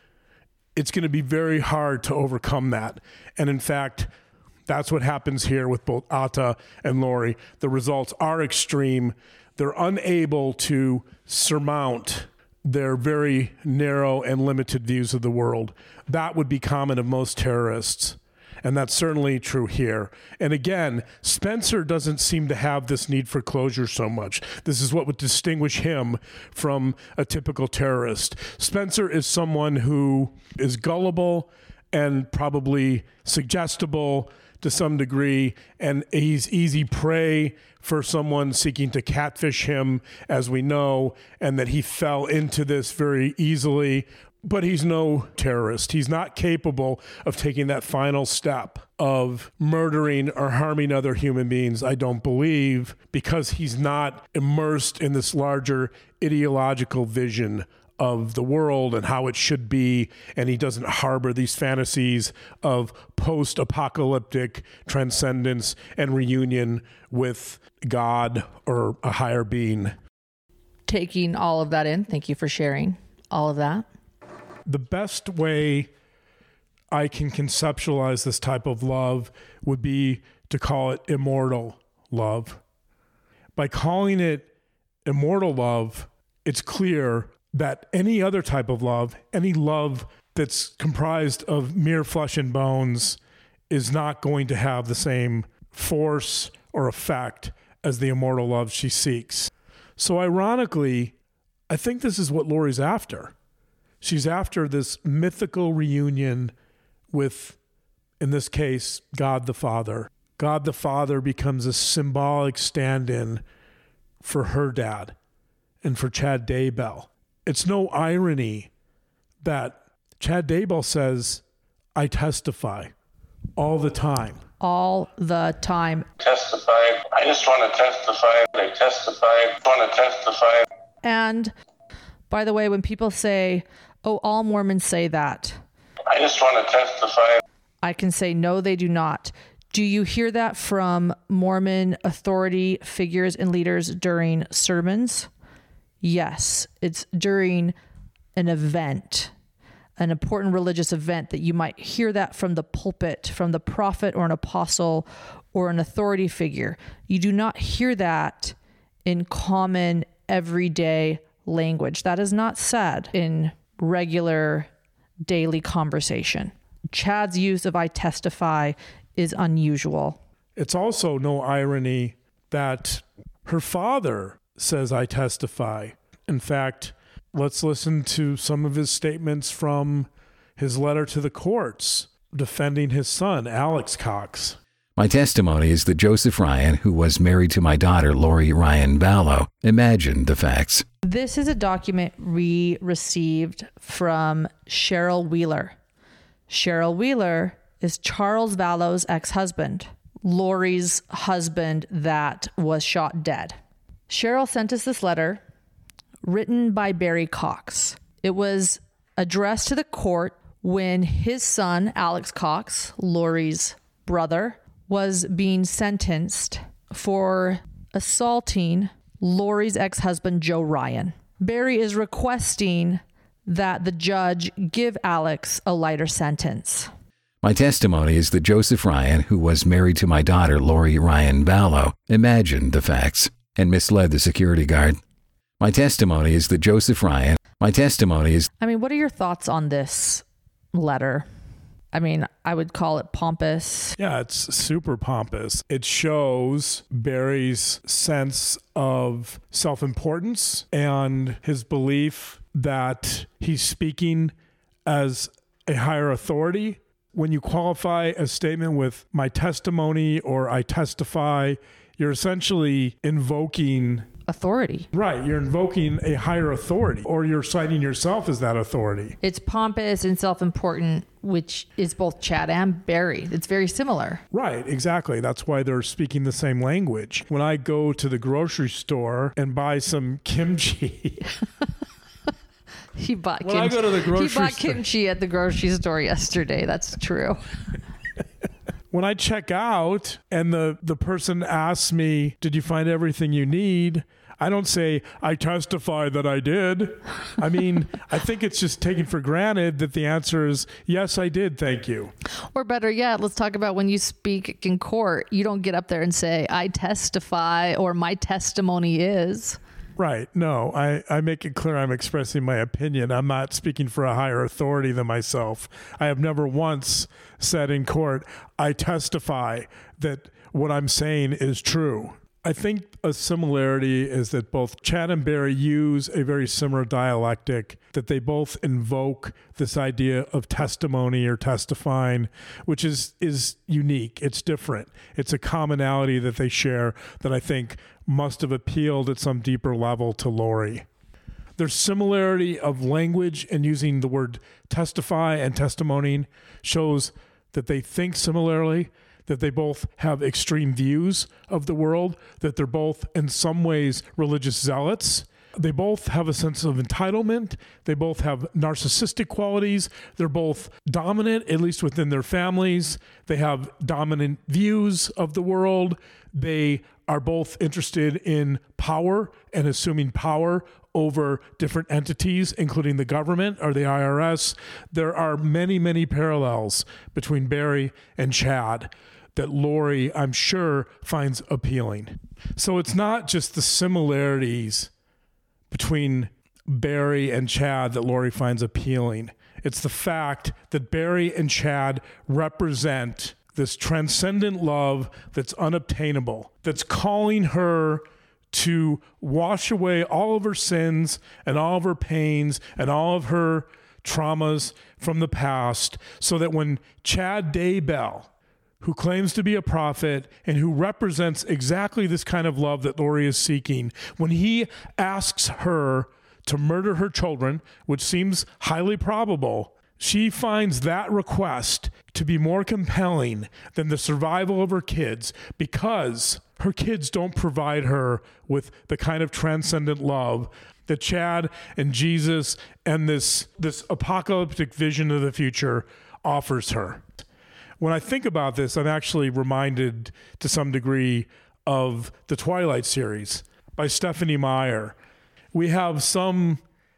it's going to be very hard to overcome that. And in fact, that's what happens here with both Atta and Lori. The results are extreme. They're unable to surmount their very narrow and limited views of the world. That would be common of most terrorists. And that's certainly true here. And again, Spencer doesn't seem to have this need for closure so much. This is what would distinguish him from a typical terrorist. Spencer is someone who is gullible and probably suggestible to some degree, and he's easy prey for someone seeking to catfish him, as we know, and that he fell into this very easily. But he's no terrorist. He's not capable of taking that final step of murdering or harming other human beings, I don't believe, because he's not immersed in this larger ideological vision of the world and how it should be, and he doesn't harbor these fantasies of post-apocalyptic transcendence and reunion with God or a higher being. Taking all of that in, thank you for sharing all of that. The best way I can conceptualize this type of love would be to call it immortal love. By calling it immortal love, it's clear that any other type of love, any love that's comprised of mere flesh and bones, is not going to have the same force or effect as the immortal love she seeks. So ironically, I think this is what Lori's after. She's after this mythical reunion with, in this case, God the Father. God the Father becomes a symbolic stand-in for her dad and for Chad Daybell. It's no irony that Chad Daybell says, I testify all the time. All the time. Testify. I just want to testify. They testify. I want to testify. And by the way, when people say, oh, all Mormons say that, I just want to testify, I can say, no, they do not. Do you hear that from Mormon authority figures and leaders during sermons? Yes, it's during an event, an important religious event, that you might hear that from the pulpit, from the prophet or an apostle or an authority figure. You do not hear that in common everyday language. That is not said in regular daily conversation. Chad's use of I testify is unusual. It's also no irony that her father says I testify. In fact, let's listen to some of his statements from his letter to the courts defending his son, Alex Cox. My testimony is that Joseph Ryan, who was married to my daughter, Lori Ryan Vallow, imagined the facts. This is a document we received from Cheryl Wheeler. Cheryl Wheeler is Charles Vallow's ex-husband, Lori's husband that was shot dead. Cheryl sent us this letter written by Barry Cox. It was addressed to the court when his son, Alex Cox, Lori's brother, was being sentenced for assaulting Lori's ex-husband, Joe Ryan. Barry is requesting that the judge give Alex a lighter sentence. My testimony is that Joseph Ryan, who was married to my daughter, Lori Ryan Vallow, imagined the facts and misled the security guard. My testimony is that Joseph Ryan, what are your thoughts on this letter? I mean, I would call it pompous. Yeah, it's super pompous. It shows Barry's sense of self-importance and his belief that he's speaking as a higher authority. When you qualify a statement with my testimony or I testify, you're essentially invoking authority. Right. You're invoking a higher authority, or you're citing yourself as that authority. It's pompous and self-important, which is both Chad and Barry. It's very similar. Right. Exactly. That's why they're speaking the same language. When I go to the grocery store and buy some kimchi... He bought when kimchi. I go to the grocery store. He bought kimchi at the grocery store yesterday. That's true. When I check out and the person asks me, did you find everything you need? I don't say, I testify that I did. I mean, I think it's just taken for granted that the answer is, yes, I did. Thank you. Or better yet, let's talk about when you speak in court. You don't get up there and say, I testify, or my testimony is. Right. No, I make it clear I'm expressing my opinion. I'm not speaking for a higher authority than myself. I have never once said in court, I testify that what I'm saying is true. I think a similarity is that both Chad and Barry use a very similar dialectic, that they both invoke this idea of testimony or testifying, which is unique. It's different. It's a commonality that they share that I think must have appealed at some deeper level to Lori. Their similarity of language and using the word testify and testimony shows that they think similarly, that they both have extreme views of the world, that they're both in some ways religious zealots. They both have a sense of entitlement. They both have narcissistic qualities. They're both dominant, at least within their families. They have dominant views of the world. They are both interested in power and assuming power over different entities, including the government or the IRS. There are many, many parallels between Barry and Chad that Lori, I'm sure, finds appealing. So it's not just the similarities between Barry and Chad that Lori finds appealing. It's the fact that Barry and Chad represent this transcendent love that's unobtainable, that's calling her to wash away all of her sins and all of her pains and all of her traumas from the past, so that when Chad Daybell, who claims to be a prophet and who represents exactly this kind of love that Lori is seeking, when he asks her to murder her children, which seems highly probable, she finds that request to be more compelling than the survival of her kids, because her kids don't provide her with the kind of transcendent love that Chad and Jesus and this apocalyptic vision of the future offers her. When I think about this, I'm actually reminded to some degree of the Twilight series by Stephenie Meyer. We have some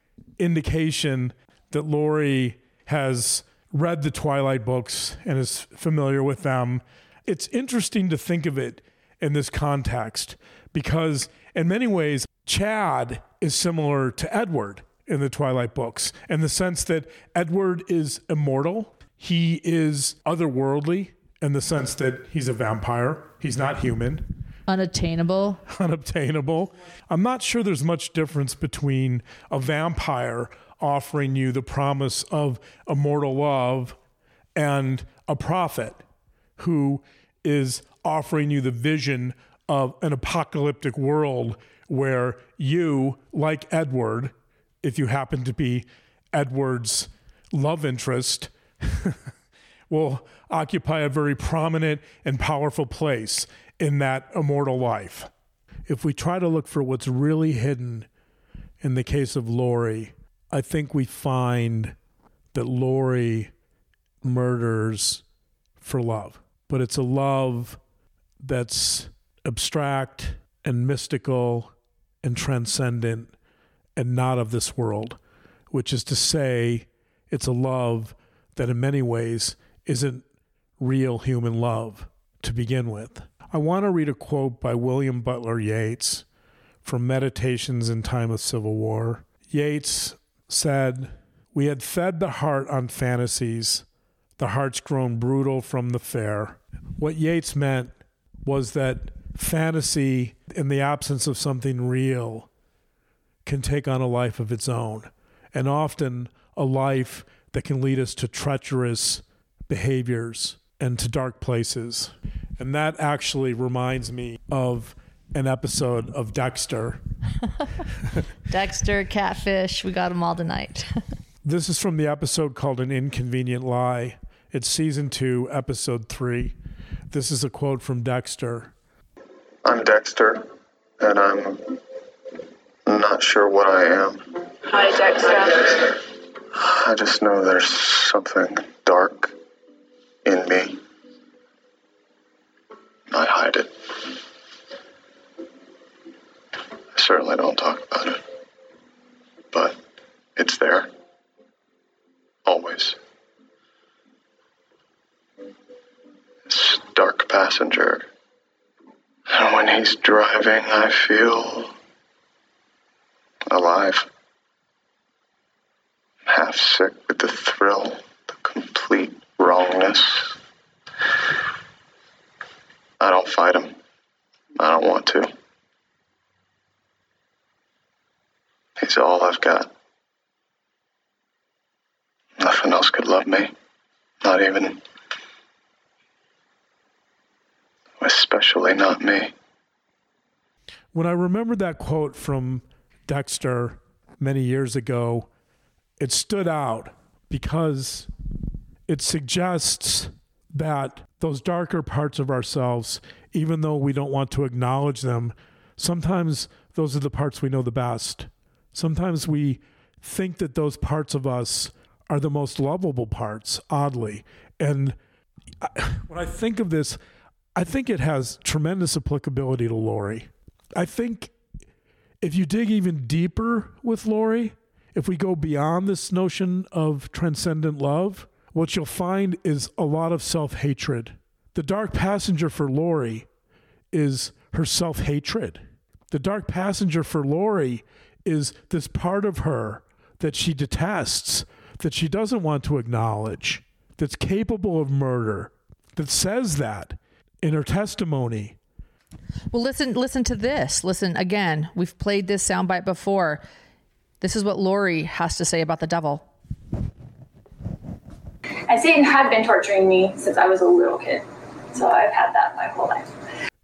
indication that Lori has read the Twilight books and is familiar with them. It's interesting to think of it in this context because in many ways, Chad is similar to Edward in the Twilight books in the sense that Edward is immortal. He is otherworldly in the sense that he's a vampire. He's not human. Unattainable. I'm not sure there's much difference between a vampire offering you the promise of immortal love and a prophet who is offering you the vision of an apocalyptic world where you, like Edward, if you happen to be Edward's love interest, will occupy a very prominent and powerful place in that immortal life. If we try to look for what's really hidden in the case of Lori, I think we find that Lori murders for love. But it's a love that's abstract and mystical and transcendent and not of this world, which is to say, it's a love that in many ways isn't real human love to begin with. I want to read a quote by William Butler Yeats, from Meditations in Time of Civil War. Yeats said, "We had fed the heart on fantasies, the heart's grown brutal from the fair." What Yeats meant was that fantasy, in the absence of something real, can take on a life of its own, and often a life that can lead us to treacherous behaviors and to dark places. And that actually reminds me of an episode of Dexter. Dexter, Catfish, we got them all tonight. This is from the episode called An Inconvenient Lie. It's season 2, episode 3. This is a quote from Dexter. "I'm Dexter, and I'm not sure what I am. Hi, Dexter. I just know there's something dark in me. I hide it. I certainly don't talk about it. But it's there. Always. This dark passenger. And when he's driving, I feel alive. Half sick with the thrill, the complete wrongness. I don't fight him. I don't want to. He's all I've got. Nothing else could love me. Not even. Especially not me." When I remembered that quote from Dexter many years ago, it stood out because it suggests that those darker parts of ourselves, even though we don't want to acknowledge them, sometimes those are the parts we know the best. Sometimes we think that those parts of us are the most lovable parts, oddly. And when I think of this, I think it has tremendous applicability to Lori. I think if you dig even deeper with Lori, if we go beyond this notion of transcendent love, what you'll find is a lot of self-hatred. The dark passenger for Lori is her self-hatred. The dark passenger for Lori is this part of her that she detests, that she doesn't want to acknowledge, that's capable of murder, that says that in her testimony. Well, listen to this. Listen again. We've played this soundbite before. This is what Lori has to say about the devil. And Satan had been torturing me since I was a little kid. So I've had that my whole life.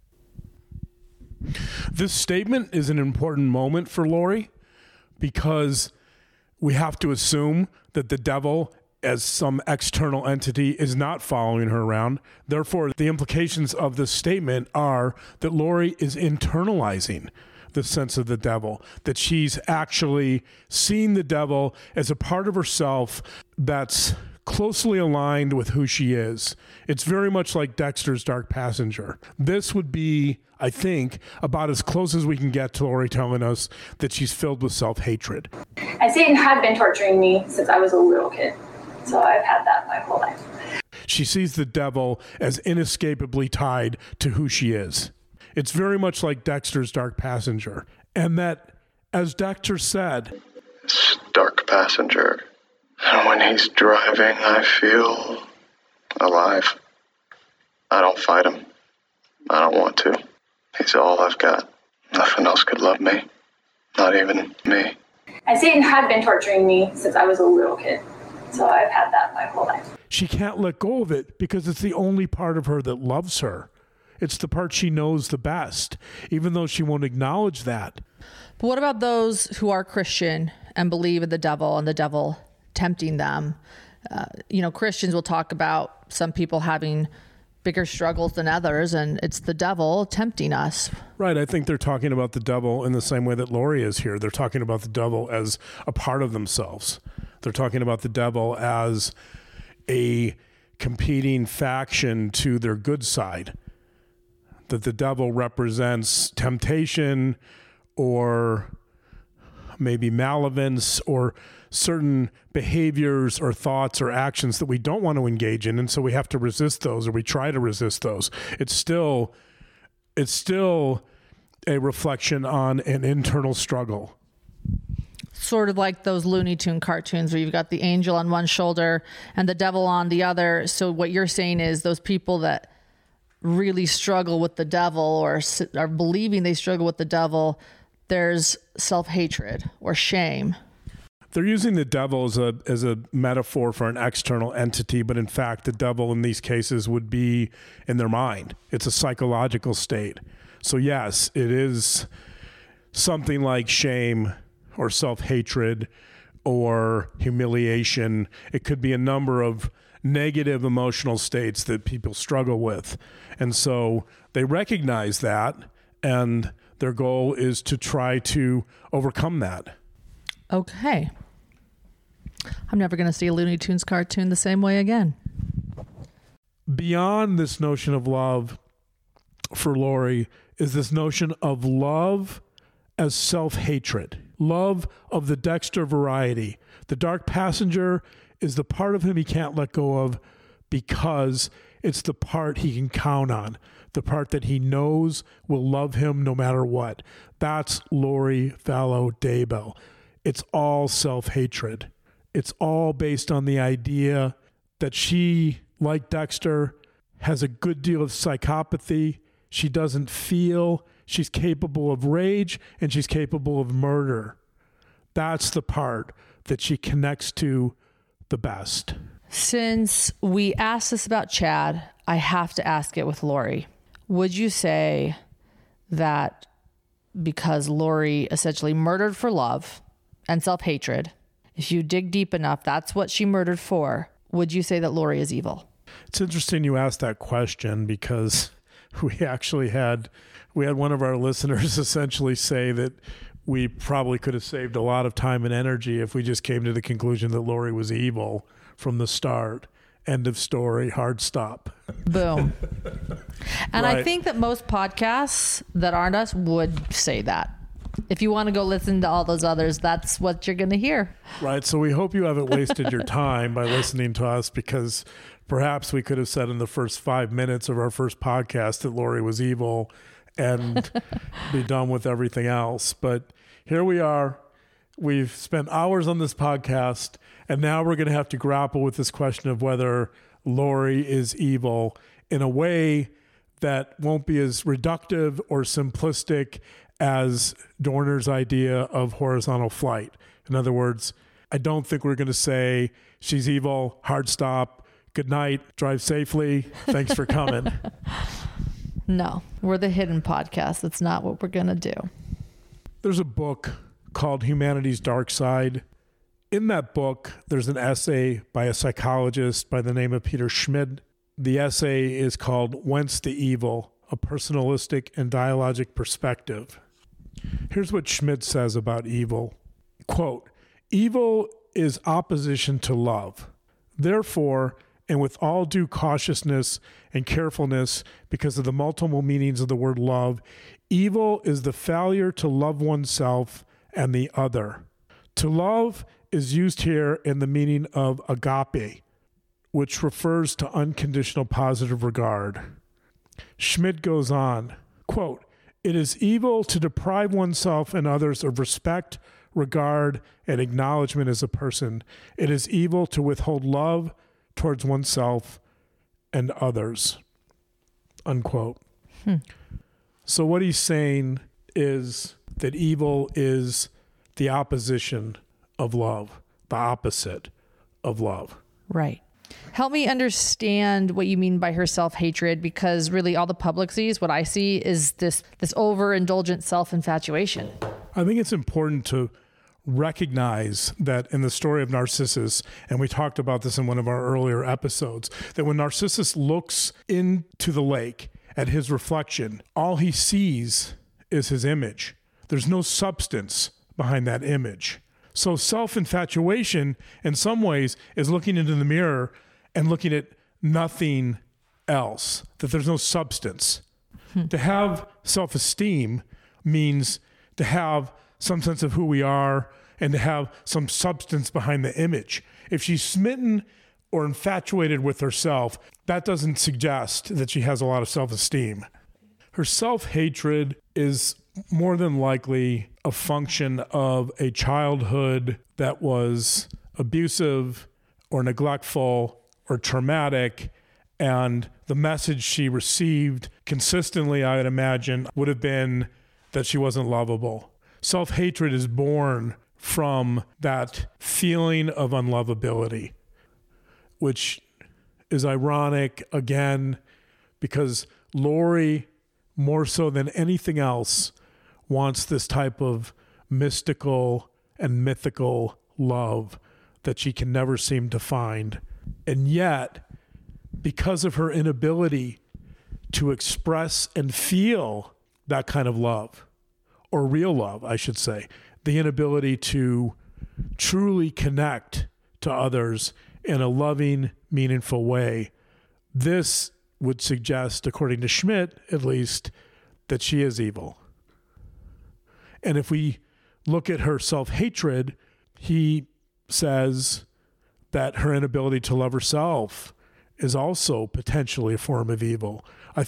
This statement is an important moment for Lori because we have to assume that the devil, as some external entity, is not following her around. Therefore, the implications of this statement are that Lori is internalizing the sense of the devil, that she's actually seeing the devil as a part of herself that's closely aligned with who she is. It's very much like Dexter's Dark Passenger. This would be, I think, about as close as we can get to Lori telling us that she's filled with self-hatred. And Satan had been torturing me since I was a little kid. So I've had that my whole life. She sees the devil as inescapably tied to who she is. It's very much like Dexter's Dark Passenger. And that, as Dexter said, "This dark passenger. And when he's driving, I feel alive. I don't fight him. I don't want to. He's all I've got. Nothing else could love me. Not even me." And Satan had been torturing me since I was a little kid. So I've had that my whole life. She can't let go of it because it's the only part of her that loves her. It's the part she knows the best, even though she won't acknowledge that. But what about those who are Christian and believe in the devil and the devil tempting them? Christians will talk about some people having bigger struggles than others, and it's the devil tempting us. Right. I think they're talking about the devil in the same way that Lori is here. They're talking about the devil as a part of themselves. They're talking about the devil as a competing faction to their good side. That the devil represents temptation or maybe malevolence or certain behaviors or thoughts or actions that we don't want to engage in, and so we have to resist those, or we try to resist those. It's still a reflection on an internal struggle. Sort of like those Looney Tune cartoons where you've got the angel on one shoulder and the devil on the other. So what you're saying is those people that really struggle with the devil or are believing they struggle with the devil, there's self-hatred or shame. They're using the devil as a metaphor for an external entity, but in fact, the devil in these cases would be in their mind. It's a psychological state. So yes, it is something like shame or self-hatred or humiliation. It could be a number of negative emotional states that people struggle with. And so they recognize that, and their goal is to try to overcome that. Okay. I'm never going to see a Looney Tunes cartoon the same way again. Beyond this notion of love for Lori is this notion of love as self-hatred. Love of the Dexter variety. The dark passenger is the part of him he can't let go of because it's the part he can count on, the part that he knows will love him no matter what. That's Lori Vallow Daybell. It's all self-hatred. It's all based on the idea that she, like Dexter, has a good deal of psychopathy. She doesn't feel. She's capable of rage, and she's capable of murder. That's the part that she connects to the best. Since we asked this about Chad, I have to ask it with Lori. Would you say that because Lori essentially murdered for love and self-hatred, if you dig deep enough, that's what she murdered for, would you say that Lori is evil? It's interesting you asked that question because we had one of our listeners essentially say that we probably could have saved a lot of time and energy if we just came to the conclusion that Lori was evil from the start. End of story, hard stop. Boom. And Right. I think that most podcasts that aren't us would say that. If you want to go listen to all those others, that's what you're going to hear. Right. So we hope you haven't wasted your time by listening to us, because perhaps we could have said in the first 5 minutes of our first podcast that Lori was evil and be done with everything else. But here we are. We've spent hours on this podcast, and now we're going to have to grapple with this question of whether Lori is evil in a way that won't be as reductive or simplistic as Dorner's idea of horizontal flight. In other words, I don't think we're going to say she's evil, hard stop, good night, drive safely, thanks for coming. No, we're the hidden podcast. That's not what we're going to do. There's a book called Humanity's Dark Side. In that book, there's an essay by a psychologist by the name of Peter Schmid. The essay is called Whence the Evil? A Personalistic and Dialogic Perspective. Here's what Schmid says about evil. Quote, evil is opposition to love. Therefore, and with all due cautiousness and carefulness because of the multiple meanings of the word love, evil is the failure to love oneself and the other. To love is used here in the meaning of agape, which refers to unconditional positive regard. Schmid goes on, quote, it is evil to deprive oneself and others of respect, regard, and acknowledgement as a person. It is evil to withhold love towards oneself and others, unquote. So what he's saying is that evil is the opposition of love, the opposite of love. Right. Help me understand what you mean by her self-hatred, because really all the public sees, what I see is this overindulgent self-infatuation. I think it's important to recognize that in the story of Narcissus, and we talked about this in one of our earlier episodes, that when Narcissus looks into the lake at his reflection, all he sees is his image. There's no substance behind that image. So self-infatuation, in some ways, is looking into the mirror and looking at nothing else, that there's no substance. To have self-esteem means to have some sense of who we are and to have some substance behind the image. If she's smitten or infatuated with herself, that doesn't suggest that she has a lot of self-esteem. Her self-hatred is more than likely a function of a childhood that was abusive or neglectful or traumatic, and the message she received consistently, I would imagine, would have been that she wasn't lovable. Self-hatred is born from that feeling of unlovability, which is ironic, again, because Lori, more so than anything else, wants this type of mystical and mythical love that she can never seem to find. And yet, because of her inability to express and feel that kind of love, or real love, I should say, the inability to truly connect to others in a loving, meaningful way, this would suggest, according to Schmidt at least, that she is evil. And if we look at her self-hatred, he says that her inability to love herself is also potentially a form of evil.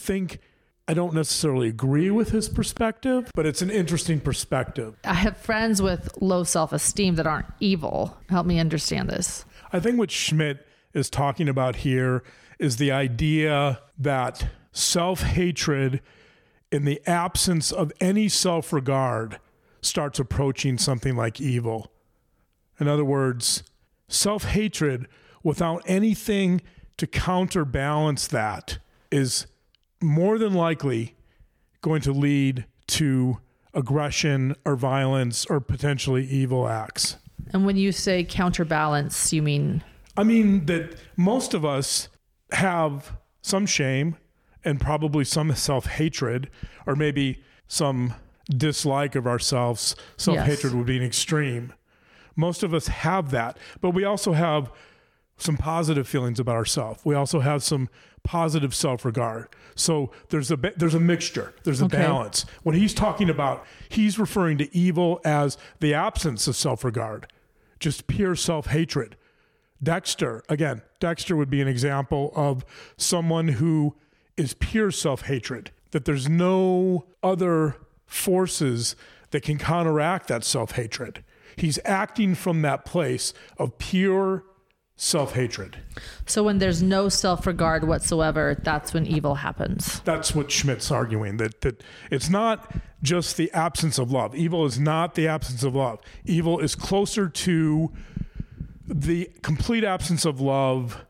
I don't necessarily agree with his perspective, but it's an interesting perspective. I have friends with low self-esteem that aren't evil. Help me understand this. I think what Schmidt is talking about here is the idea that self-hatred, in the absence of any self-regard, starts approaching something like evil. In other words, self-hatred without anything to counterbalance that is more than likely going to lead to aggression or violence or potentially evil acts. And when you say counterbalance, you mean? I mean that most of us have some shame and probably some self-hatred, or maybe some dislike of ourselves. Self-hatred would be an extreme. Most of us have that, but we also have some positive feelings about ourselves. We also have some positive self-regard. So there's a mixture. There's a balance. When he's talking about, he's referring to evil as the absence of self-regard, just pure self-hatred. Dexter would be an example of someone who is pure self-hatred, that there's no other forces that can counteract that self-hatred. He's acting from that place of pure self-hatred. So when there's no self-regard whatsoever, that's when evil happens. That's what Schmidt's arguing, that it's not just the absence of love. Evil is not the absence of love. Evil is closer to the complete absence of love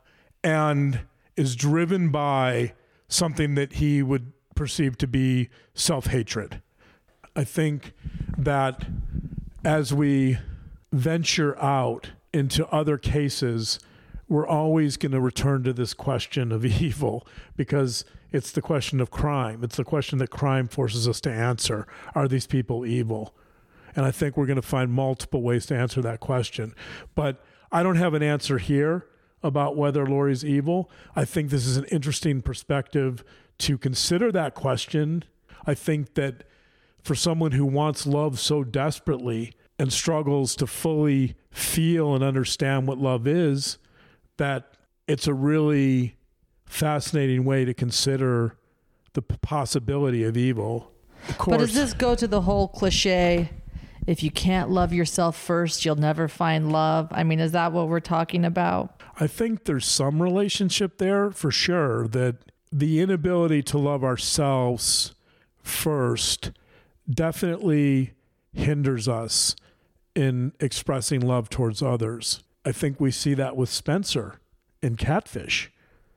and is driven by something that he would perceive to be self-hatred. I think that as we venture out into other cases, we're always going to return to this question of evil, because it's the question of crime. It's the question that crime forces us to answer. Are these people evil? And I think we're going to find multiple ways to answer that question. But I don't have an answer here about whether Lori's evil. I think this is an interesting perspective to consider that question. I think that for someone who wants love so desperately and struggles to fully feel and understand what love is, that it's a really fascinating way to consider the possibility of evil. Of course, but does this go to the whole cliche, if you can't love yourself first, you'll never find love? I mean, is that what we're talking about? I think there's some relationship there for sure, that the inability to love ourselves first definitely hinders us in expressing love towards others. I think we see that with Spencer in Catfish,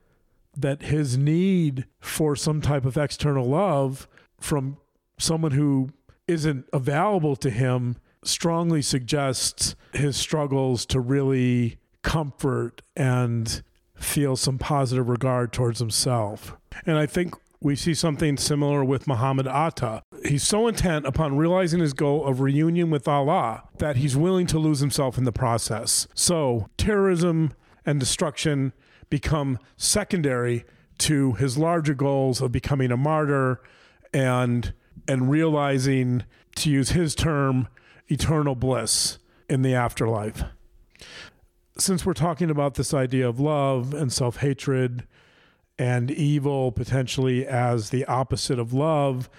that his need for some type of external love from someone who isn't available to him strongly suggests his struggles to really comfort and feel some positive regard towards himself. And I think we see something similar with Muhammad Atta. He's so intent upon realizing his goal of reunion with Allah that he's willing to lose himself in the process. So terrorism and destruction become secondary to his larger goals of becoming a martyr and realizing, to use his term, eternal bliss in the afterlife. Since we're talking about this idea of love and self-hatred and evil potentially as the opposite of love,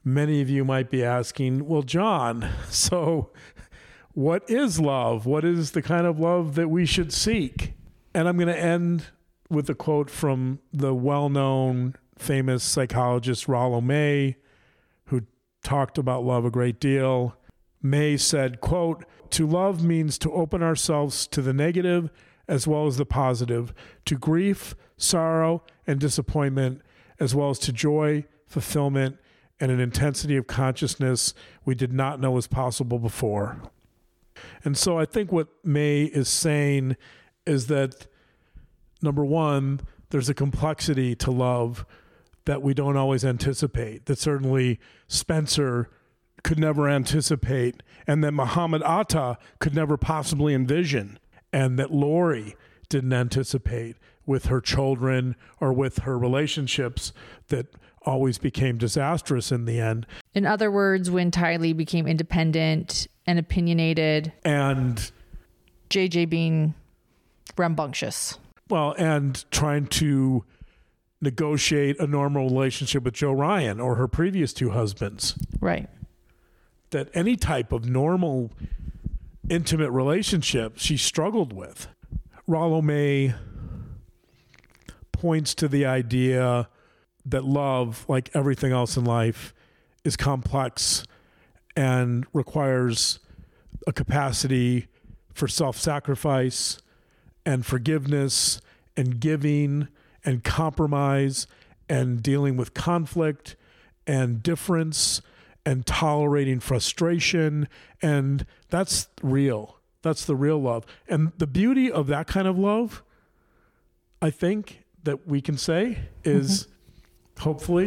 many of you might be asking, well, John, so what is love? What is the kind of love that we should seek? And I'm going to end with a quote from the well-known famous psychologist Rollo May, who talked about love a great deal. May said, quote, "To love means to open ourselves to the negative as well as the positive, to grief, sorrow, and disappointment, as well as to joy, fulfillment, and an intensity of consciousness we did not know was possible before." And so I think what May is saying is that, number one, there's a complexity to love that we don't always anticipate, that certainly Spencer could never anticipate, and that Muhammad Atta could never possibly envision, and that Lori didn't anticipate with her children or with her relationships that always became disastrous in the end. In other words, when Tylee became independent and opinionated, and JJ being rambunctious. Well, and trying to negotiate a normal relationship with Joe Ryan or her previous two husbands. Right. That any type of normal, intimate relationship she struggled with. Rollo May points to the idea that love, like everything else in life, is complex and requires a capacity for self-sacrifice and forgiveness and giving and compromise and dealing with conflict and difference and tolerating frustration. And that's real. That's the real love. And the beauty of that kind of love, I think, that we can say is hopefully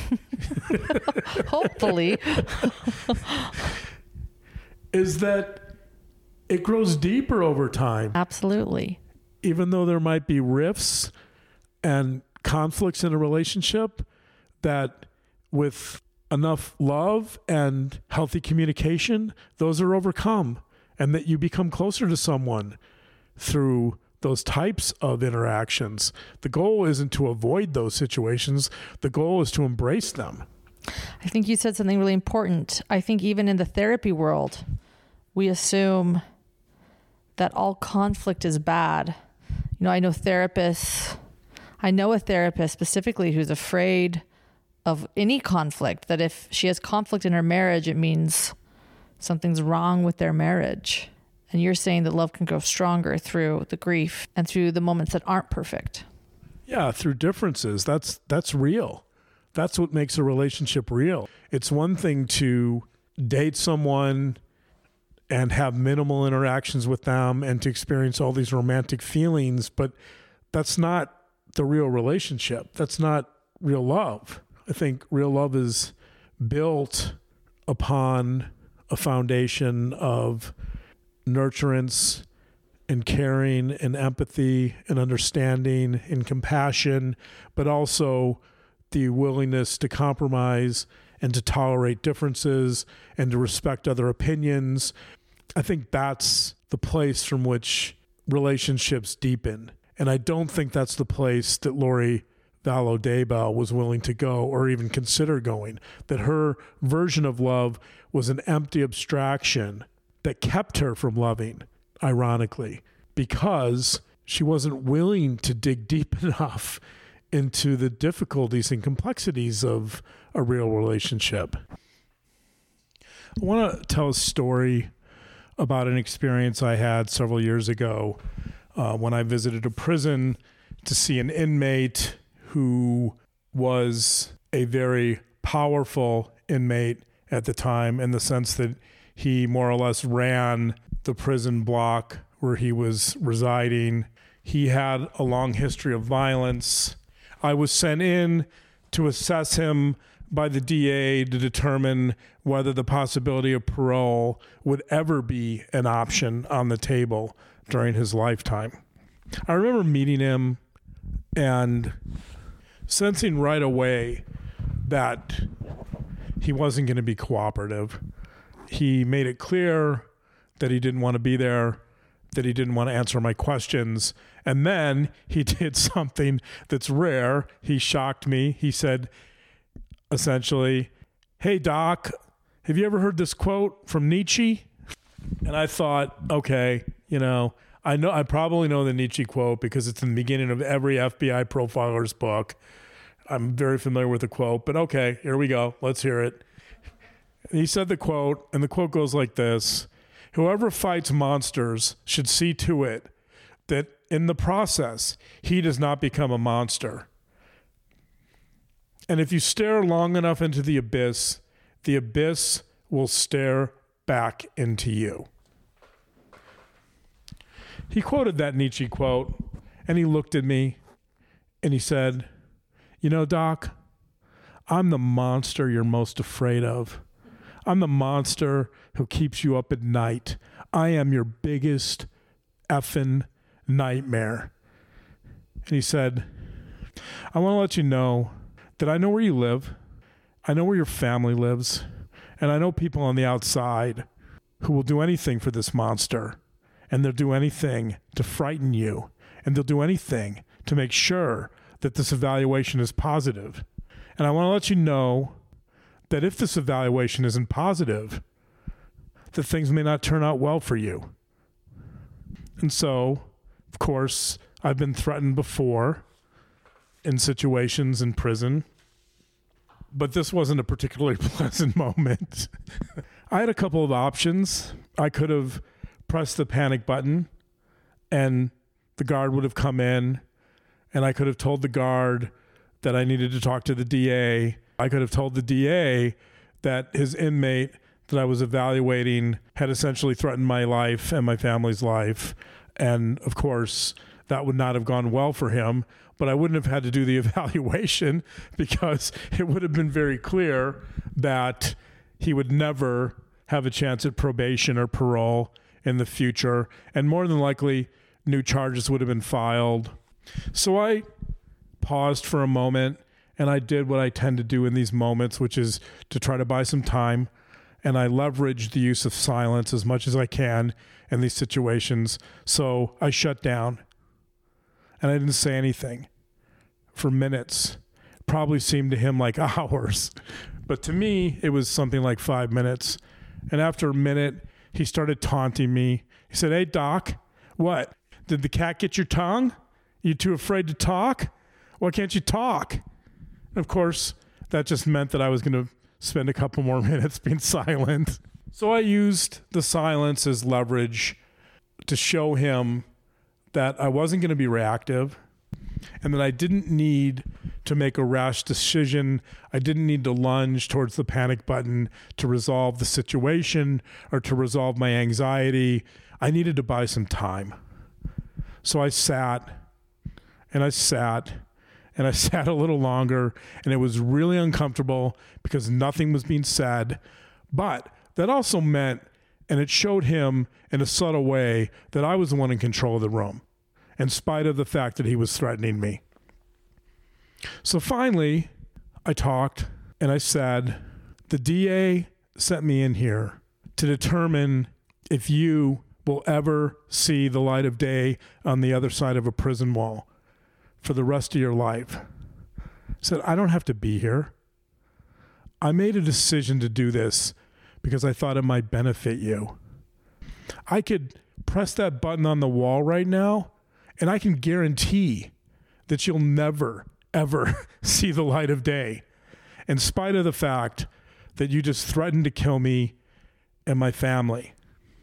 is that it grows deeper over time. Absolutely. Even though there might be rifts and conflicts in a relationship, that with enough love and healthy communication, those are overcome, and that you become closer to someone through those types of interactions. The goal isn't to avoid those situations. The goal is to embrace them. I think you said something really important. I think even in the therapy world, we assume that all conflict is bad. You know, I know a therapist specifically who's afraid of any conflict, that if she has conflict in her marriage, it means something's wrong with their marriage. And you're saying that love can grow stronger through the grief and through the moments that aren't perfect. Yeah, through differences. That's real. That's what makes a relationship real. It's one thing to date someone and have minimal interactions with them and to experience all these romantic feelings, but that's not the real relationship. That's not real love. I think real love is built upon a foundation of nurturance and caring and empathy and understanding and compassion, but also the willingness to compromise and to tolerate differences and to respect other opinions. I think that's the place from which relationships deepen. And I don't think that's the place that Lori Vallow Daybell was willing to go or even consider going, that her version of love was an empty abstraction that kept her from loving, ironically, because she wasn't willing to dig deep enough into the difficulties and complexities of a real relationship. I want to tell a story about an experience I had several years ago when I visited a prison to see an inmate who was a very powerful inmate at the time, in the sense that he more or less ran the prison block where he was residing. He had a long history of violence. I was sent in to assess him by the DA to determine whether the possibility of parole would ever be an option on the table during his lifetime. I remember meeting him and sensing right away that he wasn't going to be cooperative. He made it clear that he didn't want to be there, that he didn't want to answer my questions. And then he did something that's rare. He shocked me. He said, essentially, hey, Doc, have you ever heard this quote from Nietzsche? And I thought, okay, I probably know the Nietzsche quote because it's in the beginning of every FBI profiler's book. I'm very familiar with the quote, but okay, here we go. Let's hear it. He said the quote, and the quote goes like this: whoever fights monsters should see to it that in the process, he does not become a monster. And if you stare long enough into the abyss will stare back into you. He quoted that Nietzsche quote, and he looked at me, and he said, Doc, I'm the monster you're most afraid of. I'm the monster who keeps you up at night. I am your biggest effing nightmare. And he said, I want to let you know that I know where you live. I know where your family lives. And I know people on the outside who will do anything for this monster. And they'll do anything to frighten you. And they'll do anything to make sure that this evaluation is positive. And I want to let you know that if this evaluation isn't positive, that things may not turn out well for you. And so, of course, I've been threatened before in situations in prison, but this wasn't a particularly pleasant moment. I had a couple of options. I could have pressed the panic button and the guard would have come in, and I could have told the guard that I needed to talk to the DA. I could have told the DA that his inmate that I was evaluating had essentially threatened my life and my family's life. And of course, that would not have gone well for him, but I wouldn't have had to do the evaluation because it would have been very clear that he would never have a chance at probation or parole in the future. And more than likely, new charges would have been filed. So I paused for a moment, and I did what I tend to do in these moments, which is to try to buy some time. And I leveraged the use of silence as much as I can in these situations. So I shut down, and I didn't say anything for minutes. Probably seemed to him like hours, but to me, it was something like 5 minutes. And after a minute, he started taunting me. He said, "Hey, Doc, what? Did the cat get your tongue? You too afraid to talk? Why can't you talk?" And of course, that just meant that I was going to spend a couple more minutes being silent. So I used the silence as leverage to show him that I wasn't going to be reactive and that I didn't need to make a rash decision. I didn't need to lunge towards the panic button to resolve the situation or to resolve my anxiety. I needed to buy some time. So I sat and I sat and I sat a little longer, and it was really uncomfortable because nothing was being said. But that also meant, and it showed him in a subtle way, that I was the one in control of the room, in spite of the fact that he was threatening me. So finally, I talked and I said, the DA sent me in here to determine if you will ever see the light of day on the other side of a prison wall for the rest of your life. I said, I don't have to be here. I made a decision to do this because I thought it might benefit you. I could press that button on the wall right now, and I can guarantee that you'll never, ever see the light of day, in spite of the fact that you just threatened to kill me and my family.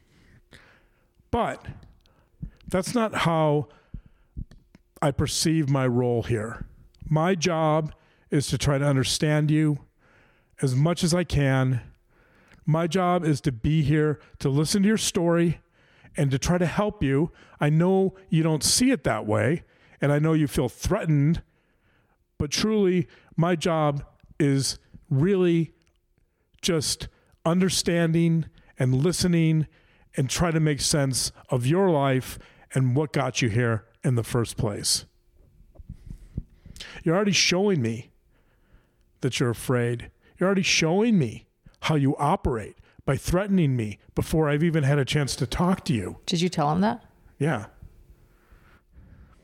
But that's not how I perceive my role here. My job is to try to understand you as much as I can. My job is to be here to listen to your story and to try to help you. I know you don't see it that way, and I know you feel threatened, but truly, my job is really just understanding and listening and try to make sense of your life and what got you here in the first place. You're already showing me that you're afraid. You're already showing me how you operate by threatening me before I've even had a chance to talk to you. Did you tell him that? Yeah.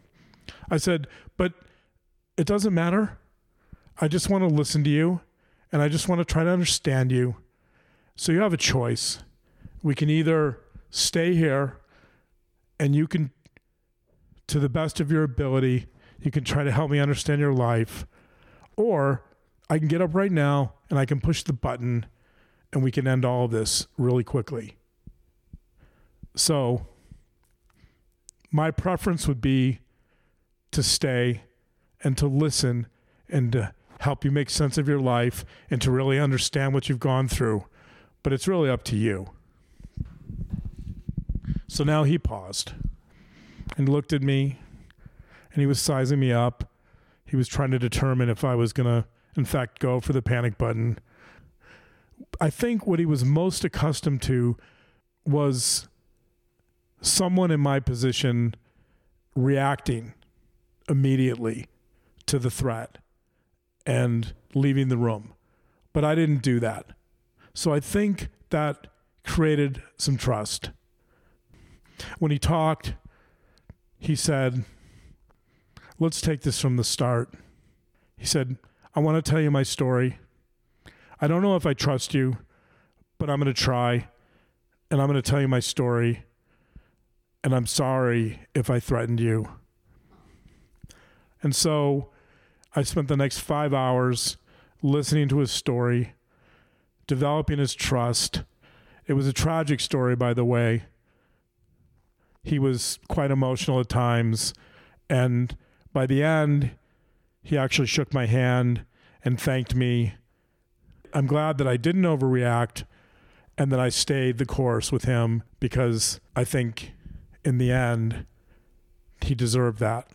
I said, but it doesn't matter. I just want to listen to you And I just want to try to understand you. So you have a choice. We can either stay here and you can, to the best of your ability, you can try to help me understand your life, or I can get up right now and I can push the button and we can end all of this really quickly. So my preference would be to stay and to listen and to help you make sense of your life and to really understand what you've gone through. But it's really up to you. So now he paused and looked at me, and he was sizing me up. He was trying to determine if I was going to, in fact, go for the panic button. I think what he was most accustomed to was someone in my position reacting immediately to the threat and leaving the room. But I didn't do that. So I think that created some trust. When he talked, he said, let's take this from the start. He said, I want to tell you my story. I don't know if I trust you, but I'm going to try, and I'm going to tell you my story, and I'm sorry if I threatened you. And so I spent the next 5 hours listening to his story, developing his trust. It was a tragic story, by the way. He was quite emotional at times, and by the end, he actually shook my hand and thanked me. I'm glad that I didn't overreact and that I stayed the course with him, because I think in the end, he deserved that.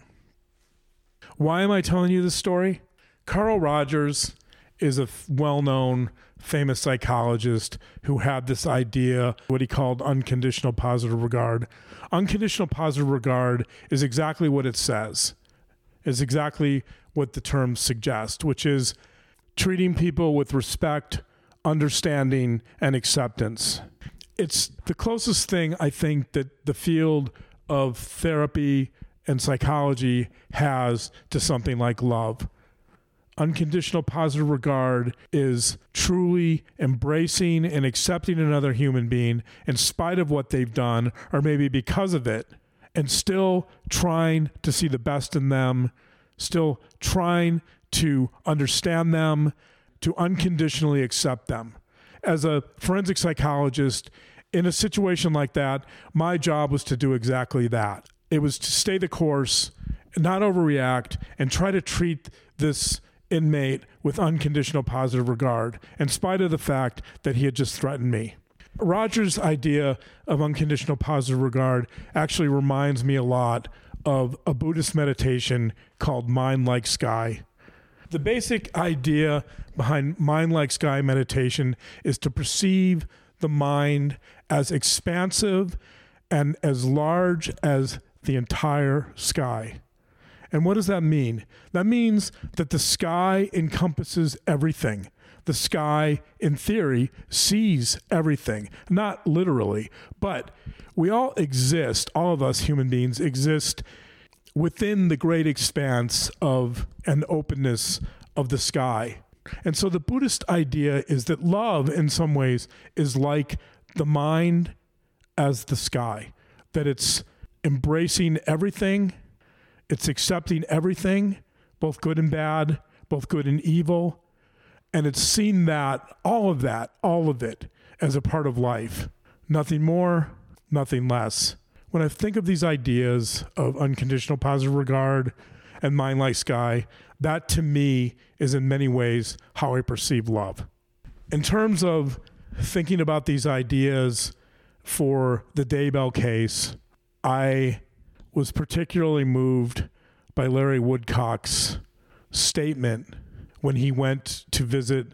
Why am I telling you this story? Carl Rogers is a well-known, famous psychologist who had this idea, what he called unconditional positive regard. Unconditional positive regard is exactly what it says. It's exactly what the term suggests, which is treating people with respect, understanding, and acceptance. It's the closest thing I think that the field of therapy and psychology has to something like love. Unconditional positive regard is truly embracing and accepting another human being in spite of what they've done, or maybe because of it, and still trying to see the best in them, still trying to understand them, to unconditionally accept them. As a forensic psychologist, in a situation like that, my job was to do exactly that. It was to stay the course, not overreact, and try to treat this inmate with unconditional positive regard, in spite of the fact that he had just threatened me. Rogers' idea of unconditional positive regard actually reminds me a lot of a Buddhist meditation called Mind Like Sky. The basic idea behind Mind Like Sky meditation is to perceive the mind as expansive and as large as the entire sky. And what does that mean? That means that the sky encompasses everything. The sky, in theory, sees everything. Not literally, but we all exist, all of us human beings exist within the great expanse of an openness of the sky. And so the Buddhist idea is that love, in some ways, is like the mind as the sky, that it's embracing everything, it's accepting everything, both good and bad, both good and evil, and it's seeing that, all of it, as a part of life. Nothing more, nothing less. When I think of these ideas of unconditional positive regard and Mind Like Sky, that to me is in many ways how I perceive love. In terms of thinking about these ideas for the Daybell case, I was particularly moved by Larry Woodcock's statement when he went to visit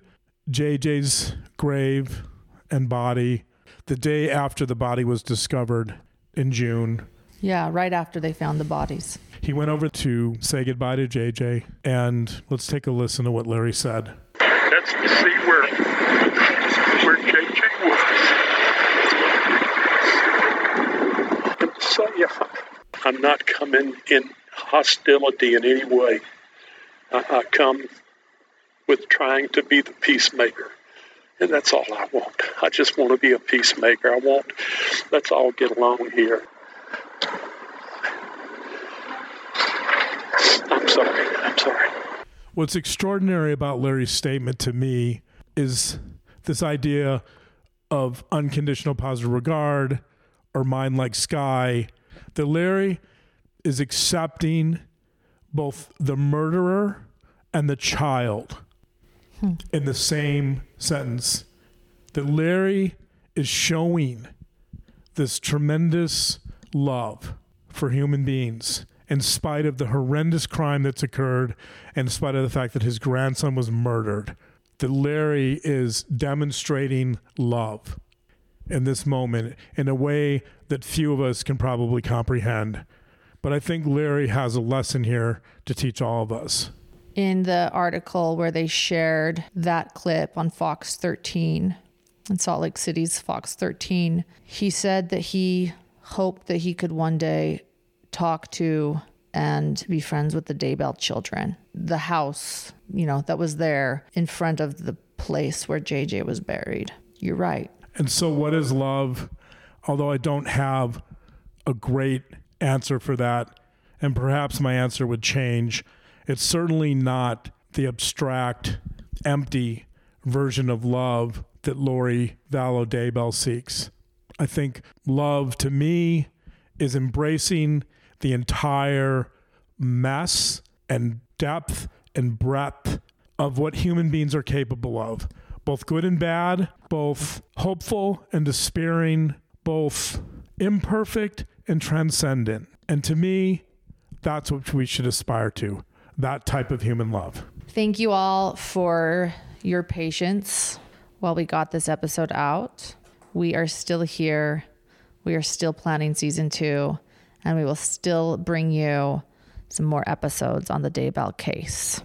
JJ's grave and body the day after the body was discovered in June. Yeah, right after they found the bodies. He went over to say goodbye to JJ, and let's take a listen to what Larry said. That's to see where JJ was. And so, yeah, I'm not coming in hostility in any way. I come with trying to be the peacemaker. And that's all I want. I just want to be a peacemaker. Let's all get along here. I'm sorry. What's extraordinary about Larry's statement to me is this idea of unconditional positive regard or mind like sky, that Larry is accepting both the murderer and the child in the same sentence. That Larry is showing this tremendous love for human beings in spite of the horrendous crime that's occurred, in spite of the fact that his grandson was murdered. That Larry is demonstrating love in this moment in a way that few of us can probably comprehend. But I think Larry has a lesson here to teach all of us. In the article where they shared that clip on Fox 13, in Salt Lake City's Fox 13, he said that he hoped that he could one day talk to and be friends with the Daybell children. The house, that was there in front of the place where JJ was buried. You're right. And so what is love? Although I don't have a great answer for that, and perhaps my answer would change, it's certainly not the abstract, empty version of love that Lori Vallow Daybell seeks. I think love to me is embracing the entire mess and depth and breadth of what human beings are capable of, both good and bad, both hopeful and despairing, both imperfect and transcendent. And to me, that's what we should aspire to, that type of human love. Thank you all for your patience while we got this episode out. We are still here. We are still planning season 2, and we will still bring you some more episodes on the Daybell case.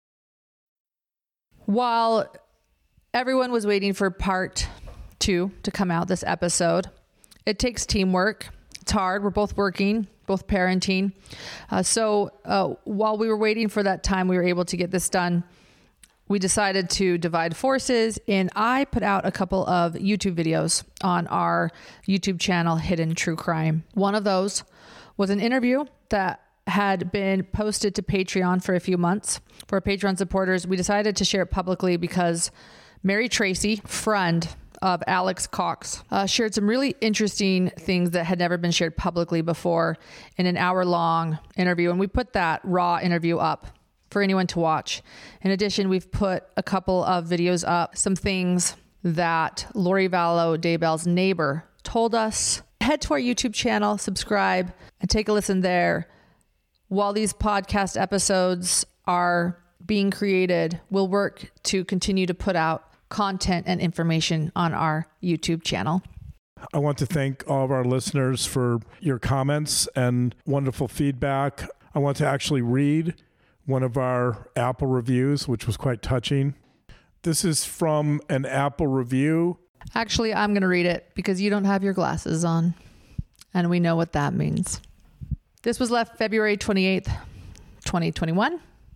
While everyone was waiting for part 2 to come out this episode, it takes teamwork. It's hard. We're both working, both parenting. So while we were waiting for that time, we were able to get this done. We decided to divide forces, and I put out a couple of YouTube videos on our YouTube channel, Hidden True Crime. One of those was an interview that had been posted to Patreon for a few months. For our Patreon supporters, we decided to share it publicly because Mary Tracy, friend of Alex Cox, shared some really interesting things that had never been shared publicly before in an hour-long interview. And we put that raw interview up for anyone to watch. In addition, we've put a couple of videos up, some things that Lori Vallow Daybell's neighbor told us. Head to our YouTube channel, subscribe, and take a listen there. While these podcast episodes are being created, we'll work to continue to put out content and information on our YouTube channel. I want to thank all of our listeners for your comments and wonderful feedback. I want to actually read one of our Apple reviews, which was quite touching. This is from an Apple review. Actually, I'm going to read it because you don't have your glasses on, and we know what that means. This was left February 28th, 2021.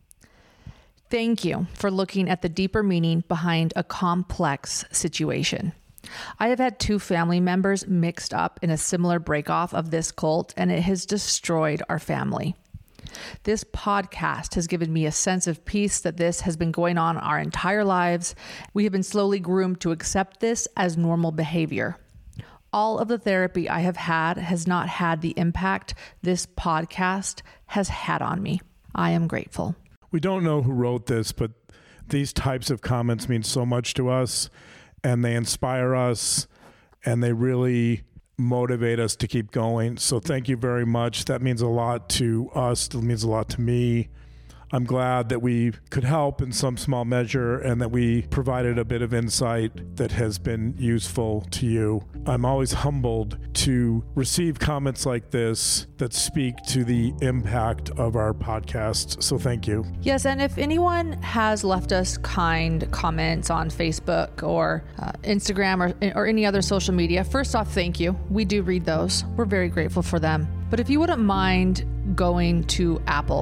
Thank you for looking at the deeper meaning behind a complex situation. I have had 2 family members mixed up in a similar breakoff of this cult, and it has destroyed our family. This podcast has given me a sense of peace that this has been going on our entire lives. We have been slowly groomed to accept this as normal behavior. All of the therapy I have had has not had the impact this podcast has had on me. I am grateful. We don't know who wrote this, but these types of comments mean so much to us, and they inspire us, and they really motivate us to keep going. So thank you very much. That means a lot to us. It means a lot to me. I'm glad that we could help in some small measure and that we provided a bit of insight that has been useful to you. I'm always humbled to receive comments like this that speak to the impact of our podcast. So thank you. Yes, and if anyone has left us kind comments on Facebook or Instagram or any other social media, first off, thank you. We do read those. We're very grateful for them. But if you wouldn't mind going to Apple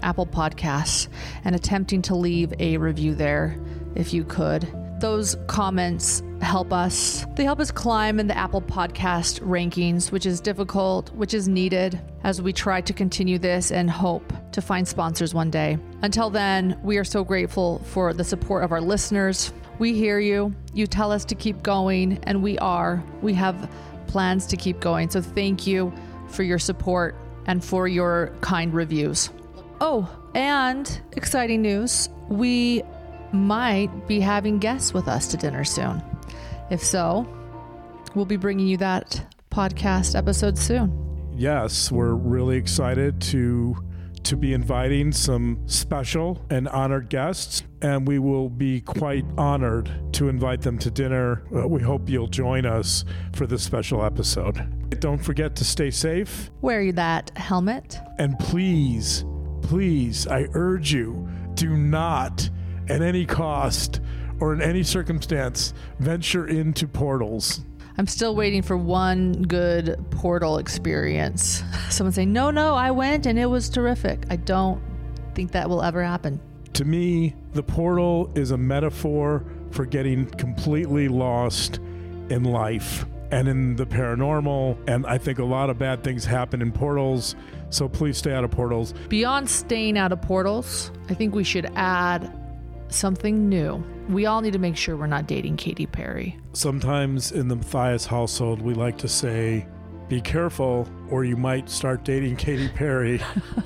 Apple Podcasts and attempting to leave a review there if you could. Those comments help us. They help us climb in the Apple Podcast rankings, which is difficult, which is needed as we try to continue this and hope to find sponsors one day. Until then, we are so grateful for the support of our listeners. We hear you. You tell us to keep going, and we are. We have plans to keep going. So thank you for your support and for your kind reviews. Oh, and exciting news. We might be having guests with us to dinner soon. If so, we'll be bringing you that podcast episode soon. Yes, we're really excited to be inviting some special and honored guests, and we will be quite honored to invite them to dinner. We hope you'll join us for this special episode. Don't forget to stay safe. Wear that helmet. And please, I urge you, do not, at any cost or in any circumstance, venture into portals. I'm still waiting for one good portal experience. Someone say, no, I went and it was terrific. I don't think that will ever happen. To me, the portal is a metaphor for getting completely lost in life and in the paranormal. And I think a lot of bad things happen in portals. So please stay out of portals. Beyond staying out of portals, I think we should add something new. We all need to make sure we're not dating Katy Perry. Sometimes in the Matthias household, we like to say, be careful, or you might start dating Katy Perry.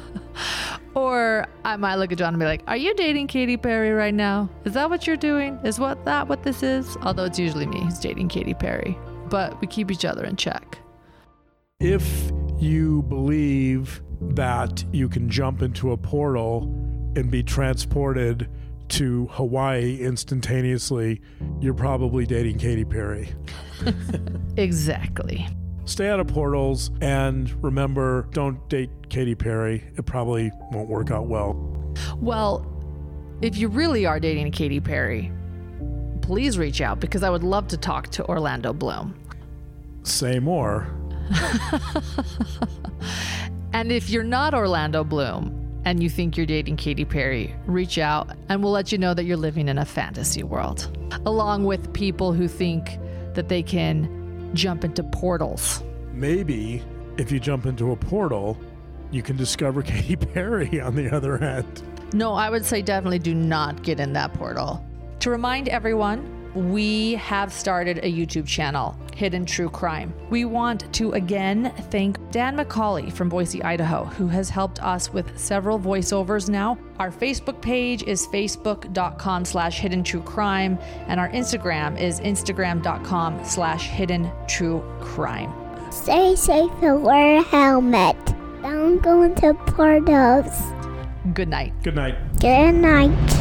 Or I might look at John and be like, are you dating Katy Perry right now? Is that what you're doing? Is what this is? Although it's usually me who's dating Katy Perry. But we keep each other in check. If you believe that you can jump into a portal and be transported to Hawaii instantaneously, you're probably dating Katy Perry. Exactly. Stay out of portals, and remember, don't date Katy Perry. It probably won't work out well. Well, if you really are dating Katy Perry, please reach out, because I would love to talk to Orlando Bloom. Say more. And if you're not Orlando Bloom and you think you're dating Katy Perry, reach out and we'll let you know that you're living in a fantasy world, along with people who think that they can jump into portals. Maybe if you jump into a portal, you can discover Katy Perry on the other end. No, I would say definitely do not get in that portal. To remind everyone, we have started a YouTube channel, Hidden True Crime. We want to again thank Dan McCauley from Boise, Idaho, who has helped us with several voiceovers now. Our Facebook page is facebook.com /hidden true crime, and our Instagram is instagram.com /hidden true crime. Stay safe and wear a helmet. Don't go into portals. Good night. Good night. Good night.